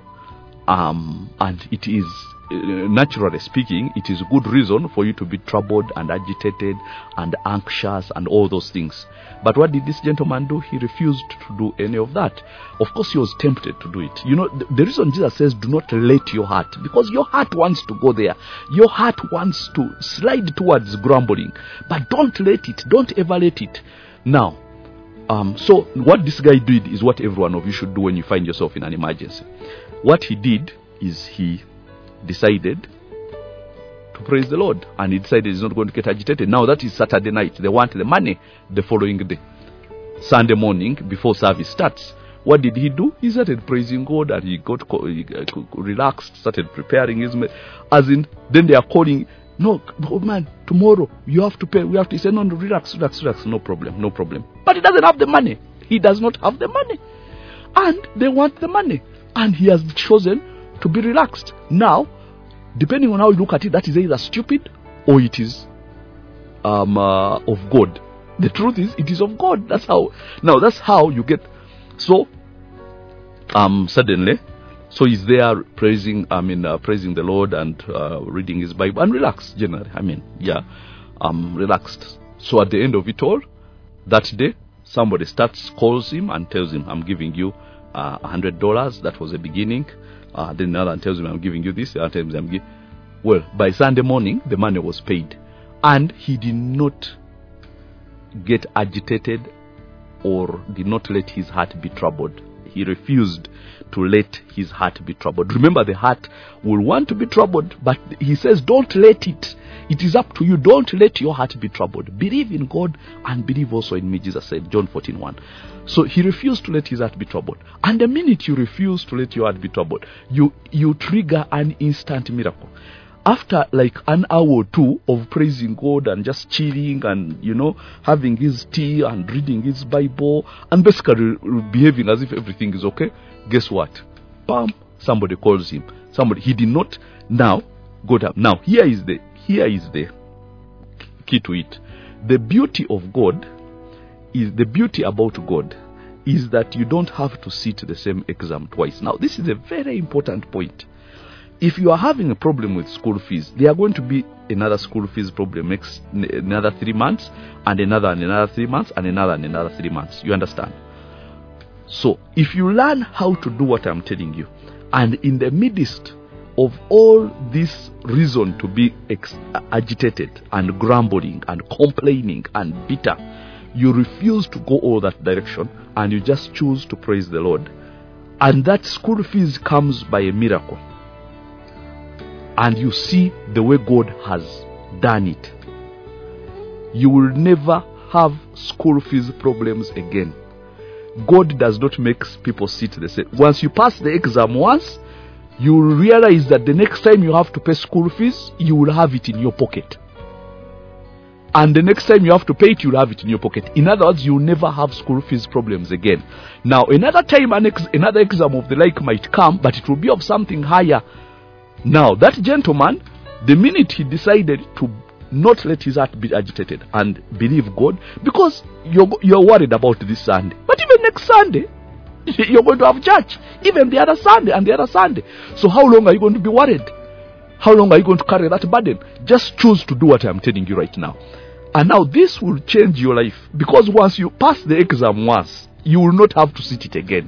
Um, and it is, uh, naturally speaking, it is a good reason for you to be troubled and agitated and anxious and all those things. But what did this gentleman do? He refused to do any of that. Of course, he was tempted to do it. You know, the, the reason Jesus says, do not let your heart, because your heart wants to go there. Your heart wants to slide towards grumbling. But don't let it. Don't ever let it. Now, um, so what this guy did is what every one of you should do when you find yourself in an emergency. What he did is he decided to praise the Lord, and he decided he's not going to get agitated. Now that is Saturday night. They want the money the following day. Sunday morning, before service starts, what did he do? He started praising God, and he got he relaxed, started preparing his meal. As in, then they are calling, no, oh man, tomorrow you have to pay. We have to. He said, no, no, relax, relax, relax, no problem, no problem. But he doesn't have the money. He does not have the money, and they want the money, and he has chosen to be relaxed. Now, depending on how you look at it, that is either stupid or it is um, uh, of God. The truth is, it is of God. That's how. Now, that's how you get. So, um, suddenly, so he's there praising. I mean, uh, praising the Lord and uh, reading his Bible and relaxed. Generally, I mean, yeah, um, relaxed. So at the end of it all, that day, somebody starts calls him and tells him, "I'm giving you a uh, hundred dollars." That was the beginning. Uh, then another tells him, I'm giving you this. The other tells him, I'm giving. Well, by Sunday morning, the money was paid. And he did not get agitated or did not let his heart be troubled. He refused to let his heart be troubled. Remember, the heart will want to be troubled, but he says, don't let it. It is up to you. Don't let your heart be troubled. Believe in God and believe also in me, Jesus said, John fourteen one. So he refused to let his heart be troubled. And the minute you refuse to let your heart be troubled, you, you trigger an instant miracle. After like an hour or two of praising God and just chilling and, you know, having his tea and reading his Bible and basically behaving as if everything is okay, guess what? Bam! Somebody calls him. Somebody, he did not now go down. Now, here is the, here is the key to it. The beauty of God is, the beauty about God is that you don't have to sit the same exam twice. Now, this is a very important point. if you are having a problem with school fees, there are going to be another school fees problem next another three months, and another and another three months, and another and another three months. You understand? So if you learn how to do what I'm telling you, and in the midst of all this reason to be ex- agitated and grumbling and complaining and bitter, you refuse to go all that direction and you just choose to praise the Lord, and that school fees comes by a miracle, and you see the way God has done it, you will never have school fees problems again. God does not make people sit the same. Once you pass the exam once, you will realize that the next time you have to pay school fees, you will have it in your pocket. And the next time you have to pay it, you'll have it in your pocket. In other words, you'll never have school fees problems again. Now, another time an ex- another exam of the like might come, but it will be of something higher. Now, that gentleman, the minute he decided to not let his heart be agitated and believe God, because you're, you're worried about this Sunday. But even next Sunday, you're going to have church. Even the other Sunday and the other Sunday. So how long are you going to be worried? How long are you going to carry that burden? Just choose to do what I'm telling you right now. And now this will change your life. Because once you pass the exam once, you will not have to sit it again.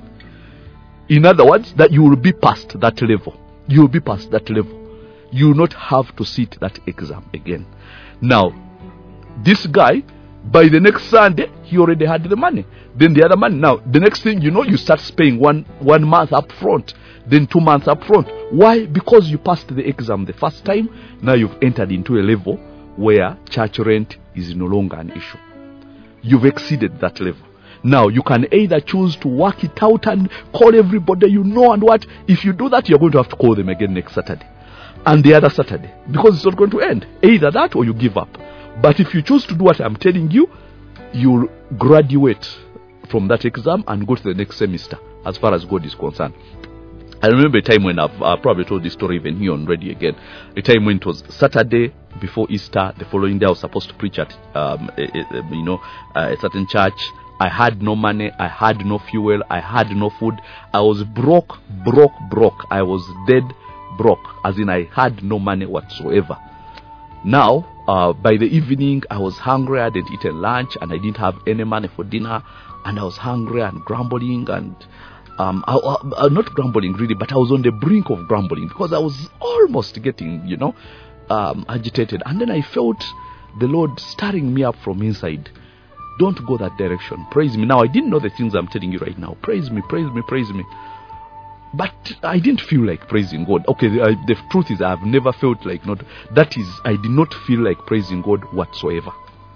In other words, that you will be past that level. You will be past that level. You will not have to sit that exam again. Now, this guy, by the next Sunday, he already had the money. Then the other money. Now, the next thing you know, you start paying one, one month up front. Then two months up front. Why? Because you passed the exam the first time. Now you've entered into a level where church rent is no longer an issue. You've exceeded that level. Now you can either choose to work it out and call everybody you know and what. If you do that, you're going to have to call them again next Saturday and the other Saturday, because it's not going to end. Either that or you give up. But if you choose to do what I'm telling you, you'll graduate from that exam and go to the next semester as far as God is concerned. I remember a time when I've uh, probably told this story even here on radio again. A time when it was Saturday before Easter. The following day I was supposed to preach at um, a, a, you know a certain church. I had no money. I had no fuel. I had no food. I was broke, broke, broke. I was dead broke, as in I had no money whatsoever. Now, uh, by the evening, I was hungry. I hadn't eaten lunch, and I didn't have any money for dinner. And I was hungry and grumbling and. Um, I, I, not grumbling really, but I was on the brink of grumbling because I was almost getting, you know, um, agitated. And then I felt the Lord stirring me up from inside. Don't go that direction. Praise me. Now, I didn't know the things I'm telling you right now. Praise me, praise me, praise me. But I didn't feel like praising God. Okay, the, uh, the truth is I've never felt like not. That is, I did not feel like praising God whatsoever.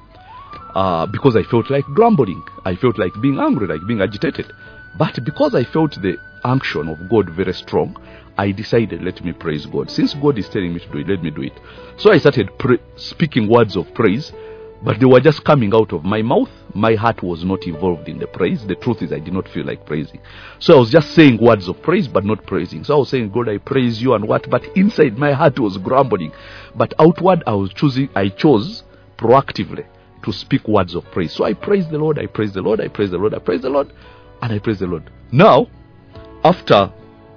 Uh, because I felt like grumbling. I felt like being angry, like being agitated. But because I felt the unction of God very strong, I decided, let me praise God. Since God is telling me to do it, let me do it. So I started pra- speaking words of praise, but they were just coming out of my mouth. My heart was not involved in the praise. The truth is I did not feel like praising. So I was just saying words of praise, but not praising. So I was saying, God, I praise you and what? But inside my heart was grumbling. But outward, I was choosing, I chose proactively to speak words of praise. So I praise the Lord, I praise the Lord, I praise the Lord, I praise the Lord. And I praise the Lord. Now, after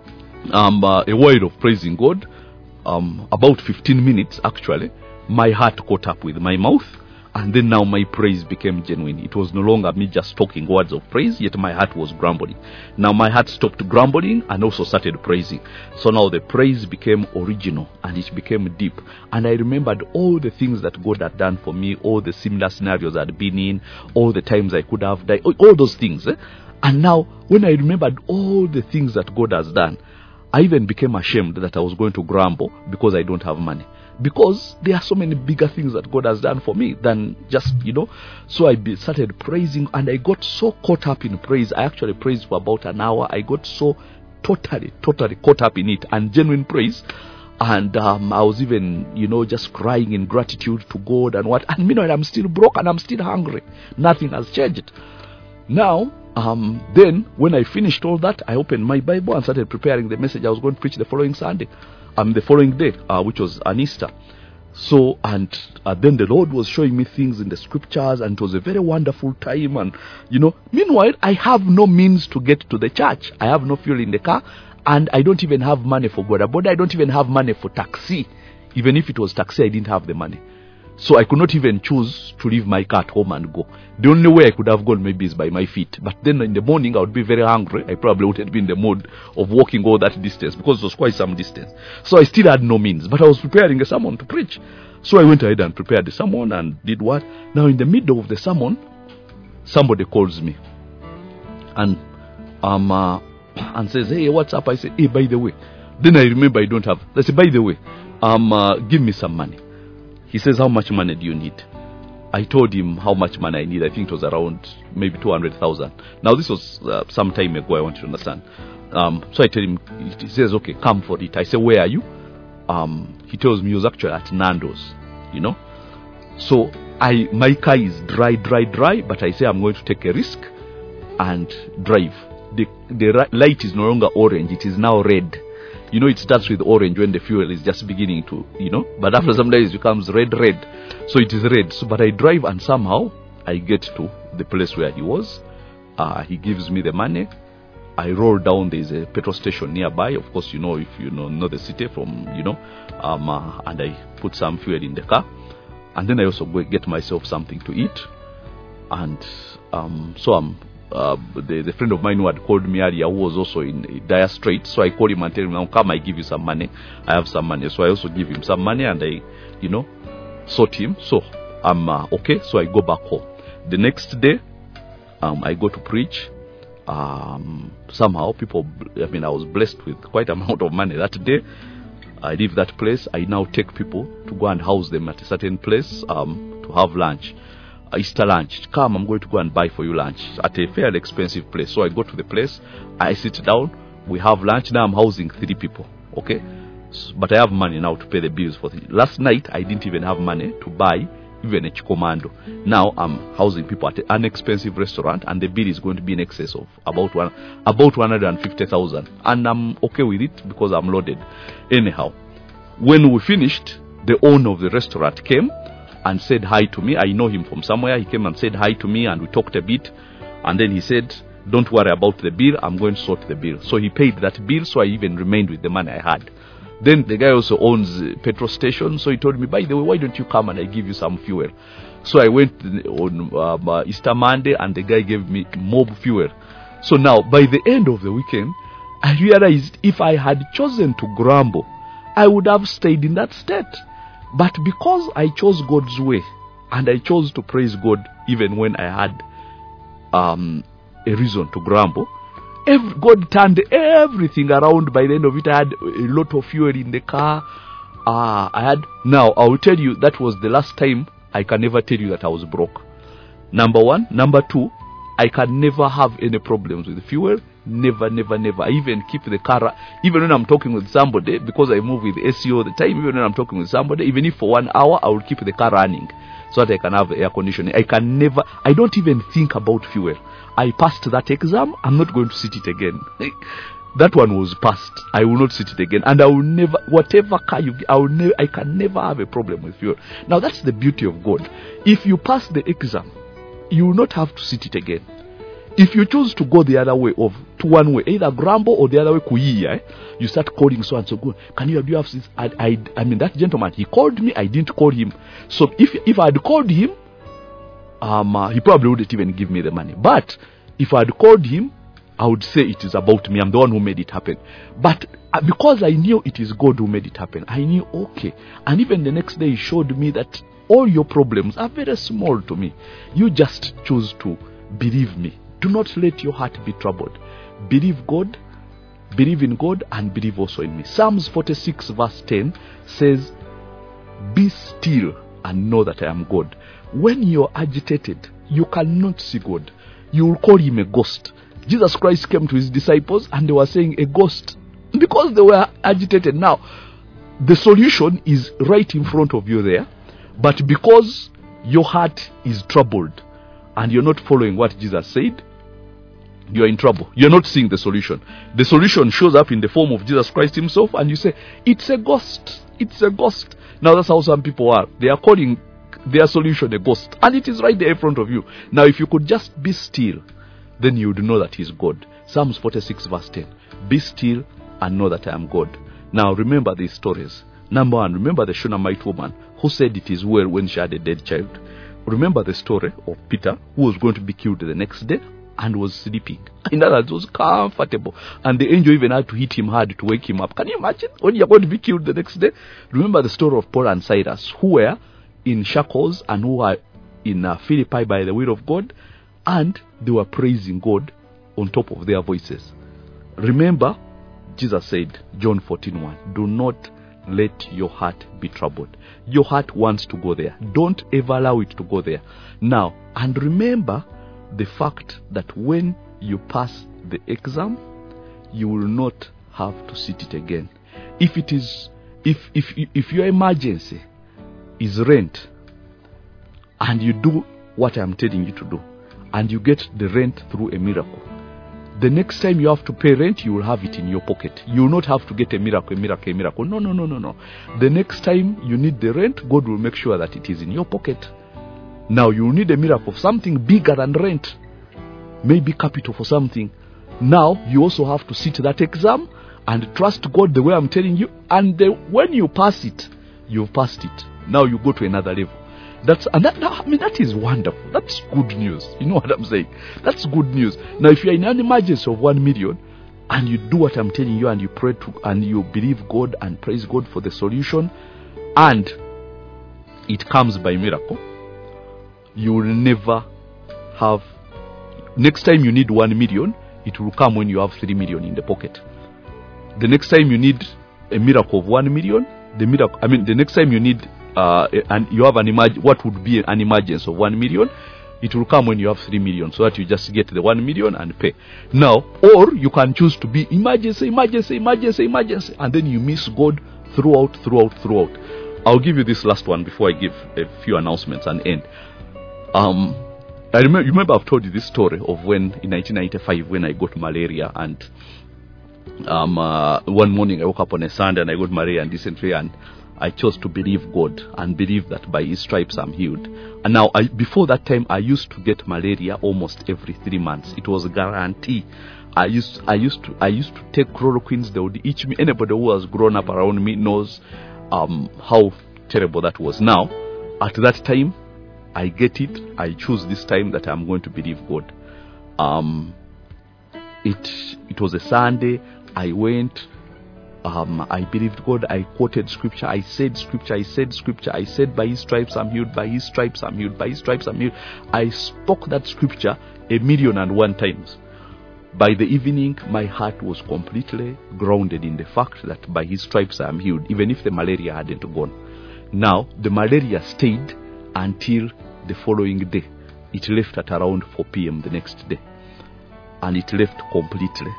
um, uh, a while of praising God, um, about fifteen minutes actually, my heart caught up with my mouth. And then now my praise became genuine. It was no longer me just talking words of praise, yet my heart was grumbling. Now my heart stopped grumbling and also started praising. So now the praise became original and it became deep. And I remembered all the things that God had done for me, all the similar scenarios I'd been in, all the times I could have died, all those things. Eh? And now, when I remembered all the things that God has done, I even became ashamed that I was going to grumble because I don't have money. Because there are so many bigger things that God has done for me than just, you know. So I be, started praising, and I got so caught up in praise. I actually praised for about an hour. I got so totally, totally caught up in it, and genuine praise. And um, I was even, you know, just crying in gratitude to God and what. And meanwhile, I'm still broke and I'm still hungry. Nothing has changed. Now, Um, then, when I finished all that, I opened my Bible and started preparing the message I was going to preach the following Sunday, um, the following day, uh, which was an Easter. So, and uh, then the Lord was showing me things in the scriptures, and it was a very wonderful time. And, you know, meanwhile, I have no means to get to the church. I have no fuel in the car. And I don't even have money for boda boda. I don't even have money for taxi. Even if it was taxi, I didn't have the money. So I could not even choose to leave my car at home and go. The only way I could have gone maybe is by my feet. But then in the morning I would be very hungry. I probably wouldn't be in the mood of walking all that distance because it was quite some distance. So I still had no means. But I was preparing a sermon to preach. So I went ahead and prepared the sermon and did what? Now in the middle of the sermon, somebody calls me. And um uh, and says, hey, what's up? I say, hey, by the way. Then I remember I don't have. I say, by the way, um uh, give me some money. He says, how much money do you need? I told him how much money I need. I think it was around maybe two hundred thousand. Now, this was uh, some time ago, I want you to understand. Um, so I tell him, he says, okay, come for it. I say, where are you? Um, he tells me he was actually at Nando's, you know. So I, my car is dry, dry, dry, but I say I'm going to take a risk and drive. The, the light is no longer orange, it is now red. You know, it starts with orange when the fuel is just beginning to, you know, but after some days it becomes red, red. So it is red. So, but I drive and somehow I get to the place where he was. Uh, he gives me the money. I roll down. There's a petrol station nearby. Of course, you know, if you know, know the city from, you know, um, uh, and I put some fuel in the car. And then I also go get myself something to eat. And um, so I'm, Uh, the, the friend of mine who had called me earlier, who was also in dire straits, so I called him and tell him, now come, I give you some money. I have some money. So I also give him some money and I, you know, sort him. So I'm uh, okay. So I go back home. The next day, um, I go to preach. Um, somehow people, I mean, I was blessed with quite an amount of money that day. I leave that place. I now take people to go and house them at a certain place um, to have lunch. Easter lunch. Come, I'm going to go and buy for you lunch at a fairly expensive place. So I go to the place, I sit down, we have lunch. Now I'm housing three people, okay? So, but I have money now to pay the bills for three. Last night, I didn't even have money to buy even a Chikomando. Now I'm housing people at an expensive restaurant and the bill is going to be in excess of about one, about one hundred fifty thousand. And I'm okay with it because I'm loaded. Anyhow, when we finished, the owner of the restaurant came and said hi to me. I know him from somewhere. He came and said hi to me and we talked a bit. And then he said, don't worry about the bill. I'm going to sort the bill. So he paid that bill. So I even remained with the money I had. Then the guy also owns a petrol station. So he told me, by the way, why don't you come and I give you some fuel? So I went on um, uh, Easter Monday and the guy gave me mob fuel. So now by the end of the weekend, I realized if I had chosen to grumble, I would have stayed in that state. But because I chose God's way and I chose to praise God even when I had um, a reason to grumble, every, God turned everything around. By the end of it, I had a lot of fuel in the car. Uh, I had now I will tell you that was the last time I can never tell you that I was broke. Number one. Number two, I can never have any problems with fuel. Never, never, never. I even keep the car, even when I'm talking with somebody, because I move with S E O all the time, even when I'm talking with somebody, even if for one hour, I will keep the car running so that I can have air conditioning. I can never, I don't even think about fuel. I passed that exam. I'm not going to sit it again. That one was passed. I will not sit it again. And I will never, whatever car you get, I will never, I can never have a problem with fuel. Now that's the beauty of God. If you pass the exam, you will not have to sit it again. If you choose to go the other way of to one way, either grumble or the other way kuiya, eh, you start calling so and so good. Can you do you have this? I, I I mean that gentleman, he called me, I didn't call him. So if if I had called him, um uh, he probably wouldn't even give me the money. But if I had called him, I would say it is about me. I'm the one who made it happen. But uh, because I knew it is God who made it happen, I knew okay. And even the next day he showed me that all your problems are very small to me. You just choose to believe me. Do not let your heart be troubled. Believe God, believe in God, and believe also in me. Psalms forty-six verse ten says, be still and know that I am God. When you're agitated, you cannot see God. You will call him a ghost. Jesus Christ came to his disciples and they were saying a ghost because they were agitated. Now, the solution is right in front of you there, but because your heart is troubled and you're not following what Jesus said, you're in trouble. You're not seeing the solution. The solution shows up in the form of Jesus Christ himself and you say, it's a ghost. It's a ghost. Now that's how some people are. They are calling their solution a ghost. And it is right there in front of you. Now if you could just be still, then you would know that he's God. Psalms forty-six verse ten. Be still and know that I am God. Now remember these stories. Number one, remember the Shunammite woman who said it is well when she had a dead child. Remember the story of Peter, who was going to be killed the next day and was sleeping. In other words, was comfortable. And the angel even had to hit him hard to wake him up. Can you imagine when you're going to be killed the next day? Remember the story of Paul and Silas, who were in shackles and who were in uh, Philippi by the will of God, and they were praising God on top of their voices. Remember, Jesus said, John fourteen one, do not let your heart be troubled. Your heart wants to go there. Don't ever allow it to go there. Now, and remember the fact that when you pass the exam, you will not have to sit it again. If it is, if if if your emergency is rent, and you do what I'm telling you to do, and you get the rent through a miracle, the next time you have to pay rent, you will have it in your pocket. You will not have to get a miracle, a miracle, a miracle. No, no, no, no, no. The next time you need the rent, God will make sure that it is in your pocket. Now you will need a miracle of something bigger than rent. Maybe capital for something. Now you also have to sit that exam and trust God the way I'm telling you. And the, when you pass it, you've passed it. Now you go to another level. That's and that, I mean that is wonderful. That's good news. You know what I'm saying? That's good news. Now, if you're in an emergency of one million and you do what I'm telling you and you pray to and you believe God and praise God for the solution, and it comes by miracle, you will never have. Next time you need one million, it will come when you have three million in the pocket. The next time you need a miracle of one million, the miracle. I mean, the next time you need. Uh, and you have an imag- what would be an emergency of one million, it will come when you have three million, so that you just get the one million and pay. Now, or you can choose to be emergency, emergency, emergency, emergency, and then you miss God throughout, throughout, throughout. I'll give you this last one before I give a few announcements and end. Um, I remember, you remember I've told you this story of when in nineteen ninety-five when I got malaria, and um, uh, one morning I woke up on a Sunday and I got malaria and dysentery, and I chose to believe God and believe that by His stripes I'm healed. And now, I, before that time, I used to get malaria almost every three months. It was a guarantee. I used, I used to, I used to take chloroquines. They would itch me. Anybody who has grown up around me knows um, how terrible that was. Now, at that time, I get it. I choose this time that I'm going to believe God. Um, it, it was a Sunday. I went. Um, I believed God. I quoted scripture. I said scripture. I said scripture. I said, by His stripes I'm healed. By His stripes I'm healed. By His stripes I'm healed. I spoke that scripture a million and one times. By the evening, my heart was completely grounded in the fact that by His stripes I am healed, even if the malaria hadn't gone. Now, the malaria stayed until the following day. It left at around four p.m. the next day. And it left completely.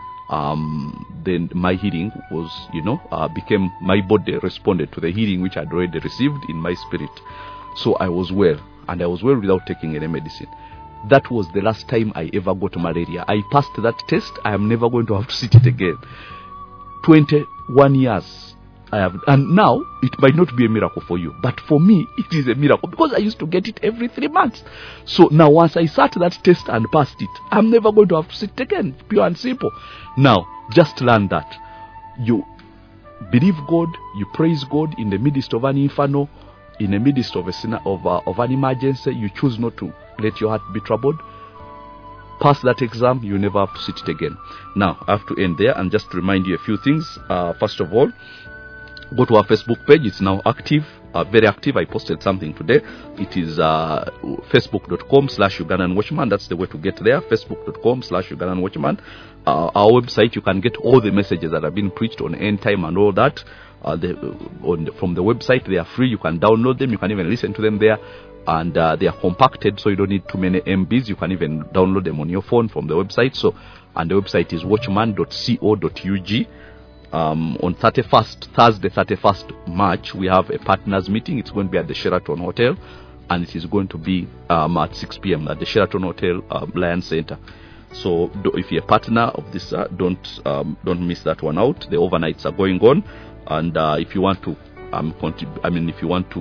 Um, then my healing was, you know, uh, became, my body responded to the healing which I had already received in my spirit. So I was well, and I was well without taking any medicine. That was the last time I ever got malaria. I passed that test. I am never going to have to sit it again. twenty-one years I have, and now it might not be a miracle for you, but for me it is a miracle because I used to get it every three months. So now once I sat that test and passed it, I'm never going to have to sit it again. Pure and simple. Now just learn that you believe God, you praise God in the midst of an inferno, in the midst of a of, a, of an emergency. You choose not to let your heart be troubled. Pass that exam, you never have to sit it again. Now I have to end there and just remind you a few things. Uh, first of all, go to our Facebook page. It's now active, uh, very active. I posted something today. It is uh, facebook.com slash Ugandan Watchman. That's the way to get there. Facebook.com slash Ugandan Watchman. Uh, our website, you can get all the messages that have been preached on end time and all that. Uh, the, on the, from the website, they are free. You can download them. You can even listen to them there. And uh, they are compacted, so you don't need too many M Bs. You can even download them on your phone from the website. So, and the website is watchman dot co dot u g. Um, on thirty-first, Thursday, thirty-first March, we have a partners meeting. It's going to be at the Sheraton Hotel, and it is going to be um, at six p.m. at the Sheraton Hotel, um, Lion Center. So, do, if you're a partner of this, uh, don't um, don't miss that one out. The overnights are going on, and uh, if you want to, um, contrib- I mean, if you want to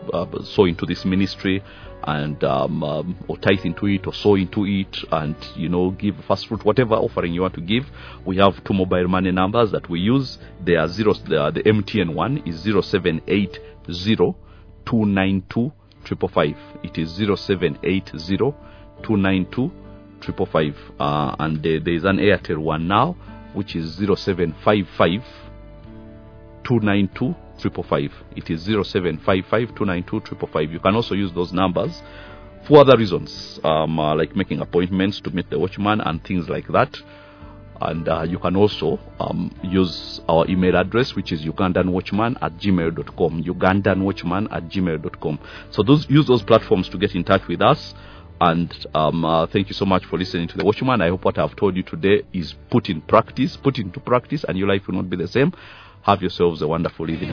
uh, sow into this ministry, and um, um, or tithe into it, or sow into it, and you know, give first fruit, whatever offering you want to give. We have two mobile money numbers that we use. They are zero. The, the M T N one is zero seven eight zero two nine two triple five. It is zero seven eight zero two nine two triple five. Uh, and uh, there is an Airtel one now, which is zero seven five five two nine two triple five. It is zero seven five five two nine two triple five. You can also use those numbers for other reasons, um, uh, like making appointments to meet the watchman and things like that. And uh, you can also um, use our email address, which is ugandanwatchman at gmail dot com. ugandanwatchman at gmail dot com. So those use those platforms to get in touch with us. And um, uh, thank you so much for listening to The Watchman. I hope what I've told you today is put in practice, put into practice, and your life will not be the same. Have yourselves a wonderful evening.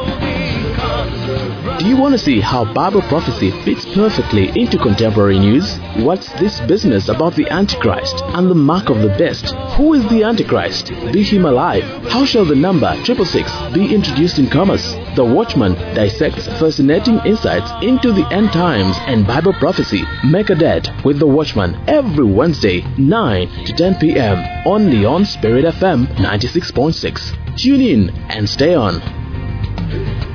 Do you want to see how Bible prophecy fits perfectly into contemporary news? What's this business about the Antichrist and the mark of the beast? Who is the Antichrist? Be him alive. How shall the number triple six be introduced in commerce? The Watchman dissects fascinating insights into the end times and Bible prophecy. Make a date with The Watchman every Wednesday, nine to ten p.m. only on Spirit F M ninety-six point six. Tune in and stay on.